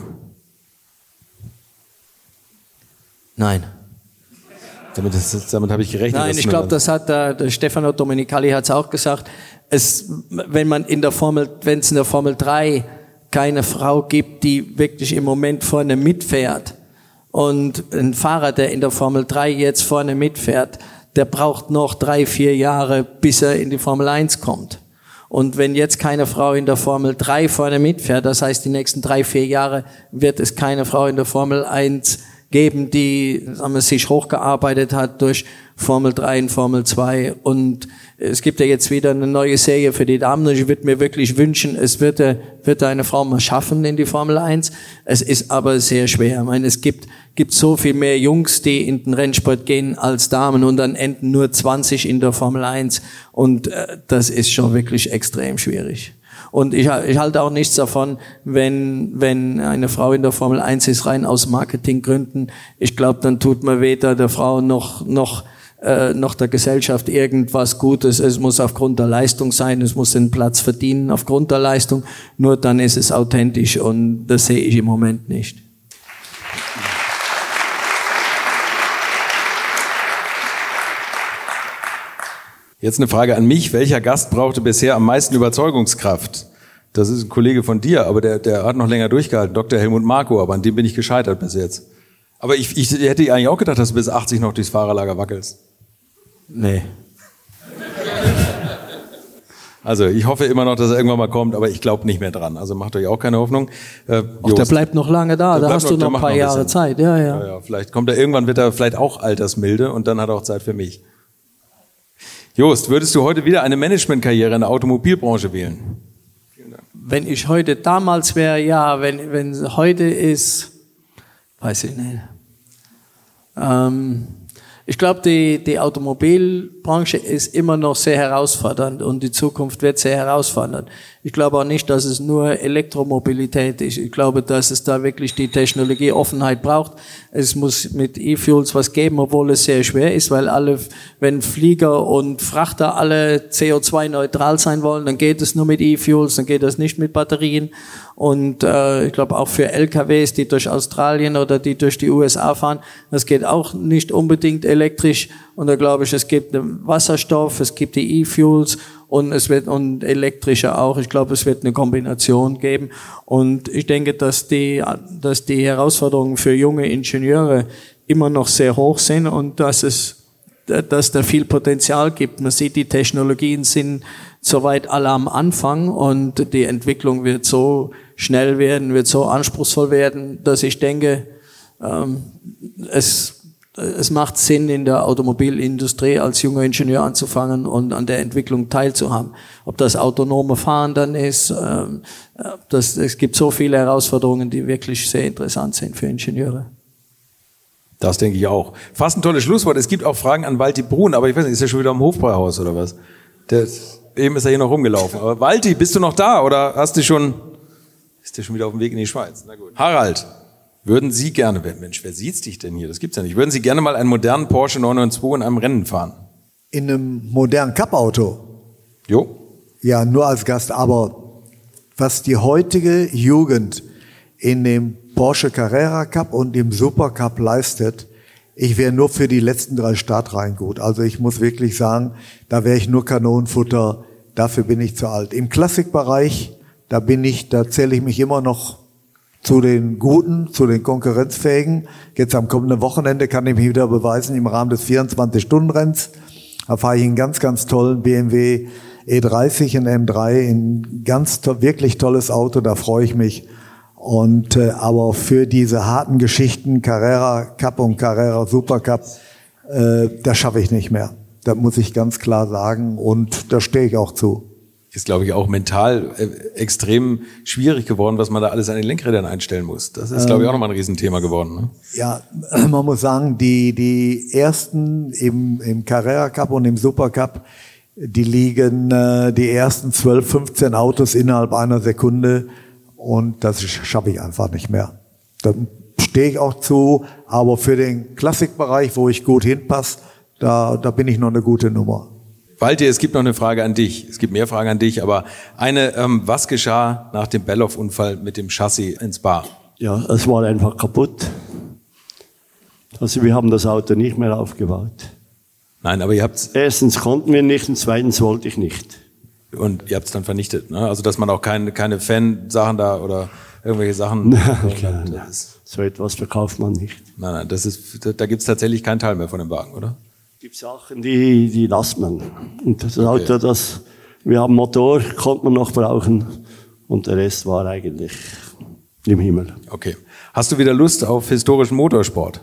Nein. Damit, das, damit habe ich gerechnet. Nein, ich glaube, das hat der, der Stefano Domenicali hat es auch gesagt. Es, wenn man in der Formel, wenn es in der Formel drei keine Frau gibt, die wirklich im Moment vorne mitfährt und ein Fahrer, der in der Formel drei jetzt vorne mitfährt, der braucht noch drei, vier Jahre, bis er in die Formel eins kommt. Und wenn jetzt keine Frau in der Formel drei vorne mitfährt, das heißt, die nächsten drei, vier Jahre wird es keine Frau in der Formel eins geben, die sagen wir, sich hochgearbeitet hat durch Formel drei und Formel zwei. Und es gibt ja jetzt wieder eine neue Serie für die Damen und ich würde mir wirklich wünschen, es wird, wird eine Frau mal schaffen in die Formel eins. Es ist aber sehr schwer. Ich meine, es gibt, gibt so viel mehr Jungs, die in den Rennsport gehen als Damen und dann enden nur zwanzig in der Formel eins und äh, das ist schon wirklich extrem schwierig. Und ich, ich halte auch nichts davon, wenn, wenn eine Frau in der Formel eins ist, rein aus Marketinggründen. Ich glaube, dann tut man weder der Frau noch, noch, äh, noch der Gesellschaft irgendwas Gutes. Es muss aufgrund der Leistung sein, es muss den Platz verdienen aufgrund der Leistung. Nur dann ist es authentisch und das sehe ich im Moment nicht. Jetzt eine Frage an mich. Welcher Gast brauchte bisher am meisten Überzeugungskraft? Das ist ein Kollege von dir, aber der, der hat noch länger durchgehalten. Doktor Helmut Marko, aber an dem bin ich gescheitert bis jetzt. Aber ich, ich hätte eigentlich auch gedacht, dass du bis achtzig noch durchs Fahrerlager wackelst. Nee. Also ich hoffe immer noch, dass er irgendwann mal kommt, aber ich glaube nicht mehr dran. Also macht euch auch keine Hoffnung. Äh, Ach, der bleibt noch lange da, da hast noch, du noch ein paar noch ein Jahre Zeit. Ja, ja. Ja, ja, vielleicht kommt er irgendwann, wird er vielleicht auch altersmilde und dann hat er auch Zeit für mich. Jost, würdest du heute wieder eine Managementkarriere in der Automobilbranche wählen? Vielen Dank. Wenn ich heute damals wäre, ja. Wenn wenn heute ist, weiß ich nicht. Ähm, ich glaube, die die Automobilbranche ist immer noch sehr herausfordernd und die Zukunft wird sehr herausfordernd. Ich glaube auch nicht, dass es nur Elektromobilität ist. Ich glaube, dass es da wirklich die Technologieoffenheit braucht. es muss mit E-Fuels was geben, obwohl es sehr schwer ist, weil alle, wenn Flieger und Frachter alle C O zwei neutral sein wollen, dann geht es nur mit E-Fuels, dann geht das nicht mit Batterien. Und äh, ich glaube auch für L K Ws, die durch Australien oder die durch die U S A fahren, das geht auch nicht unbedingt elektrisch. Und da glaube ich, es gibt Wasserstoff, es gibt die E-Fuels und es wird und elektrische auch. Ich glaube, es wird eine Kombination geben. Und ich denke, dass die, dass die Herausforderungen für junge Ingenieure immer noch sehr hoch sind und dass es, dass da viel Potenzial gibt. Man sieht, die Technologien sind soweit alle am Anfang und die Entwicklung wird so schnell werden, wird so anspruchsvoll werden, dass ich denke, ähm, es Es macht Sinn, in der Automobilindustrie als junger Ingenieur anzufangen und an der Entwicklung teilzuhaben. Ob das autonome Fahren dann ist, ähm, das, es gibt so viele Herausforderungen, die wirklich sehr interessant sind für Ingenieure. Das denke ich auch. Fast ein tolles Schlusswort. Es gibt auch Fragen an Walti Brun, aber ich weiß nicht, ist er schon wieder am Hofbräuhaus oder was? Der, eben ist er hier noch rumgelaufen. Aber Walti, bist du noch da oder hast du schon, ist der schon wieder auf dem Weg in die Schweiz? Na gut. Harald. Würden Sie gerne, Mensch, wer sieht dich denn hier? Das gibt's ja nicht. Würden Sie gerne mal einen modernen Porsche neun neun zwei in einem Rennen fahren? In einem modernen Cup-Auto? Jo. Ja, nur als Gast. Aber was die heutige Jugend in dem Porsche Carrera Cup und dem Super Cup leistet, ich wäre nur für die letzten drei Startreihen gut. Also ich muss wirklich sagen, da wäre ich nur Kanonenfutter. Dafür bin ich zu alt. Im Klassikbereich, da bin ich, da zähle ich mich immer noch zu den Guten, zu den Konkurrenzfähigen. Jetzt am kommenden Wochenende kann ich mich wieder beweisen im Rahmen des vierundzwanzig-Stunden-Renns. Da fahre ich einen ganz, ganz tollen B M W E dreißig in M drei, ein ganz to- wirklich tolles Auto, da freue ich mich. Und äh, aber für diese harten Geschichten, Carrera Cup und Carrera Super Cup, äh, das schaffe ich nicht mehr. Das muss ich ganz klar sagen und da stehe ich auch zu. Ist, glaube ich, auch mental äh, extrem schwierig geworden, was man da alles an den Lenkrädern einstellen muss. Das ist, glaube ich, auch nochmal ein Riesenthema geworden. Ne? Ja, man muss sagen, die, die ersten im, im Carrera Cup und im Super Cup, die liegen äh, die ersten zwölf, fünfzehn Autos innerhalb einer Sekunde und das schaffe ich einfach nicht mehr. Da stehe ich auch zu, aber für den Klassikbereich, wo ich gut hinpasse, da, da bin ich noch eine gute Nummer. Walter, es gibt noch eine Frage an dich. Es gibt mehr Fragen an dich, aber eine, ähm, was geschah nach dem Bellof-Unfall mit dem Chassis ins Spa? Ja, es war einfach kaputt. Also wir haben das Auto nicht mehr aufgebaut. Nein, aber ihr habt's... Erstens konnten wir nicht und zweitens wollte ich nicht. Und ihr habt's dann vernichtet, ne? Also dass man auch keine, keine Fan-Sachen da oder irgendwelche Sachen... Nein, nein, so etwas verkauft man nicht. Nein, nein, das ist, da gibt's tatsächlich keinen Teil mehr von dem Wagen, oder? Es gibt Sachen, die, die lasst man. Und das Auto, das, wir haben Motor, konnte man noch brauchen. Und der Rest war eigentlich im Himmel. Okay. Hast du wieder Lust auf historischen Motorsport?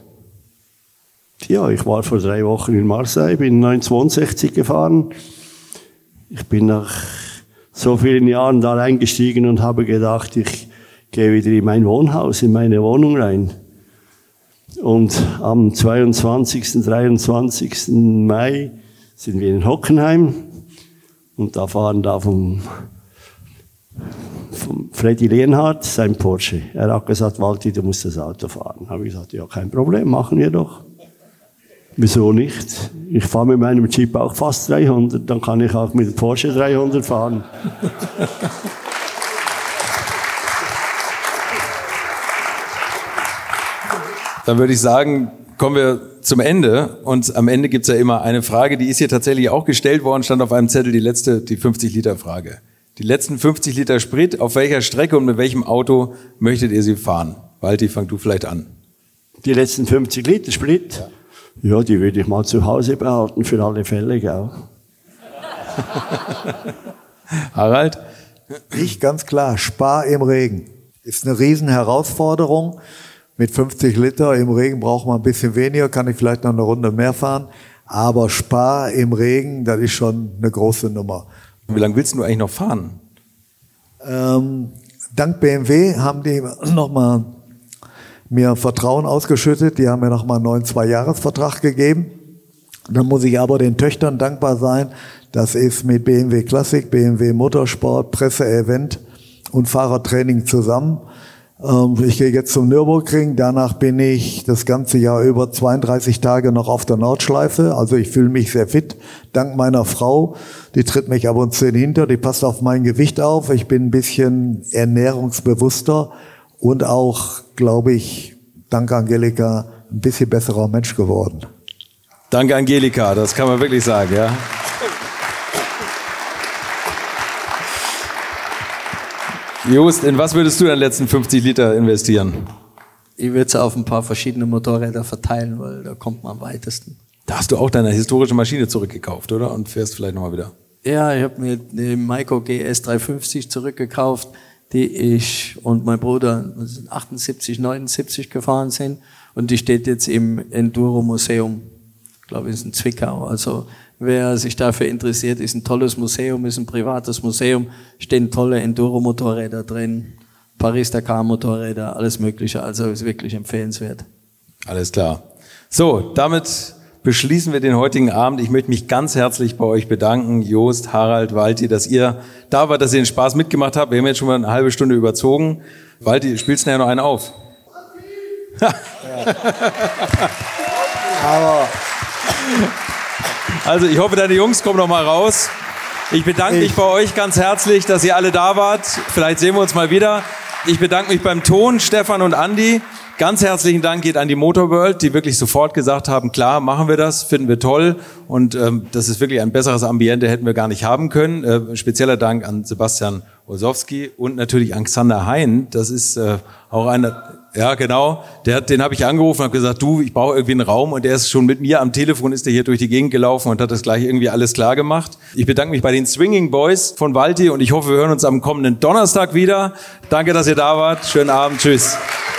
Ja, ich war vor drei Wochen in Marseille, bin neunzehnhundertzweiundsechzig gefahren. Ich bin nach so vielen Jahren da eingestiegen und habe gedacht, ich gehe wieder in mein Wohnhaus, in meine Wohnung rein. Und am zweiundzwanzigsten, dreiundzwanzigsten Mai sind wir in Hockenheim und da fahren da vom, vom Freddy Leonhardt sein Porsche. Er hat gesagt, Walti, du musst das Auto fahren. Habe ich gesagt, ja, kein Problem, machen wir doch. Wieso nicht? Ich fahre mit meinem Jeep auch fast dreihundert, dann kann ich auch mit dem Porsche dreihundert fahren. Dann würde ich sagen, kommen wir zum Ende. Und am Ende gibt's ja immer eine Frage, die ist hier tatsächlich auch gestellt worden, stand auf einem Zettel, die letzte, die fünfzig-Liter-Frage. Die letzten fünfzig Liter Sprit, auf welcher Strecke und mit welchem Auto möchtet ihr sie fahren? Walti, fang du vielleicht an. Die letzten fünfzig Liter Sprit? Ja, ja, die würde ich mal zu Hause behalten, für alle Fälle, gell? Harald? Ich ganz klar, Spar im Regen. Ist eine riesen Herausforderung. Mit fünfzig Liter im Regen braucht man ein bisschen weniger, kann ich vielleicht noch eine Runde mehr fahren. Aber Spa im Regen, das ist schon eine große Nummer. Wie lange willst du eigentlich noch fahren? Ähm, dank B M W haben die nochmal mir Vertrauen ausgeschüttet. Die haben mir nochmal einen neuen Zwei-Jahres-Vertrag gegeben. Dann muss ich aber den Töchtern dankbar sein. Das ist mit B M W Classic, B M W Motorsport, Presse-Event und Fahrertraining zusammen. Ähm, ich gehe jetzt zum Nürburgring. Danach bin ich das ganze Jahr über zweiunddreißig Tage noch auf der Nordschleife. Also ich fühle mich sehr fit. Dank meiner Frau. Die tritt mich ab und zu hinter. Die passt auf mein Gewicht auf. Ich bin ein bisschen ernährungsbewusster und auch, glaube ich, dank Angelika, ein bisschen besserer Mensch geworden. Danke, Angelika. Das kann man wirklich sagen, ja. Jost, in was würdest du deine letzten fünfzig Liter investieren? Ich würde es auf ein paar verschiedene Motorräder verteilen, weil da kommt man am weitesten. Da hast du auch deine historische Maschine zurückgekauft, oder? Und fährst vielleicht nochmal wieder. Ja, ich habe mir eine Maiko G S dreihundertfünfzig zurückgekauft, die ich und mein Bruder achtundsiebzig, neunundsiebzig gefahren sind. Und die steht jetzt im Enduro-Museum, ich glaube, es ist in Zwickau. Also wer sich dafür interessiert, ist ein tolles Museum, ist ein privates Museum, stehen tolle Enduro-Motorräder drin, Paris-Dakar-Motorräder, alles Mögliche. Also ist wirklich empfehlenswert. Alles klar. So, damit beschließen wir den heutigen Abend. Ich möchte mich ganz herzlich bei euch bedanken, Jost, Harald, Walti, dass ihr da wart, dass ihr den Spaß mitgemacht habt. Wir haben jetzt schon mal eine halbe Stunde überzogen. Walti, spielst du nachher noch einen auf? Aber also ich hoffe, deine Jungs kommen noch mal raus. Ich bedanke mich bei euch ganz herzlich, dass ihr alle da wart. Vielleicht sehen wir uns mal wieder. Ich bedanke mich beim Ton, Stefan und Andi. Ganz herzlichen Dank geht an die Motorworld, die wirklich sofort gesagt haben, klar, machen wir das, finden wir toll. Und ähm, das ist wirklich ein besseres Ambiente, hätten wir gar nicht haben können. Äh, spezieller Dank an Sebastian Osowski und natürlich an Xander Hein. Das ist äh, auch einer, ja genau, der, den habe ich angerufen und habe gesagt, du, ich brauche irgendwie einen Raum. Und der ist schon mit mir am Telefon, ist der hier durch die Gegend gelaufen und hat das gleich irgendwie alles klar gemacht. Ich bedanke mich bei den Swinging Boys von Walti und ich hoffe, wir hören uns am kommenden Donnerstag wieder. Danke, dass ihr da wart. Schönen Abend. Tschüss.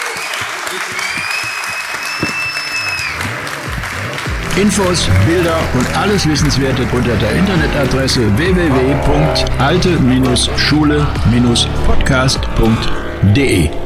Infos, Bilder und alles Wissenswerte unter der Internetadresse w w w punkt alte Schule Podcast punkt de.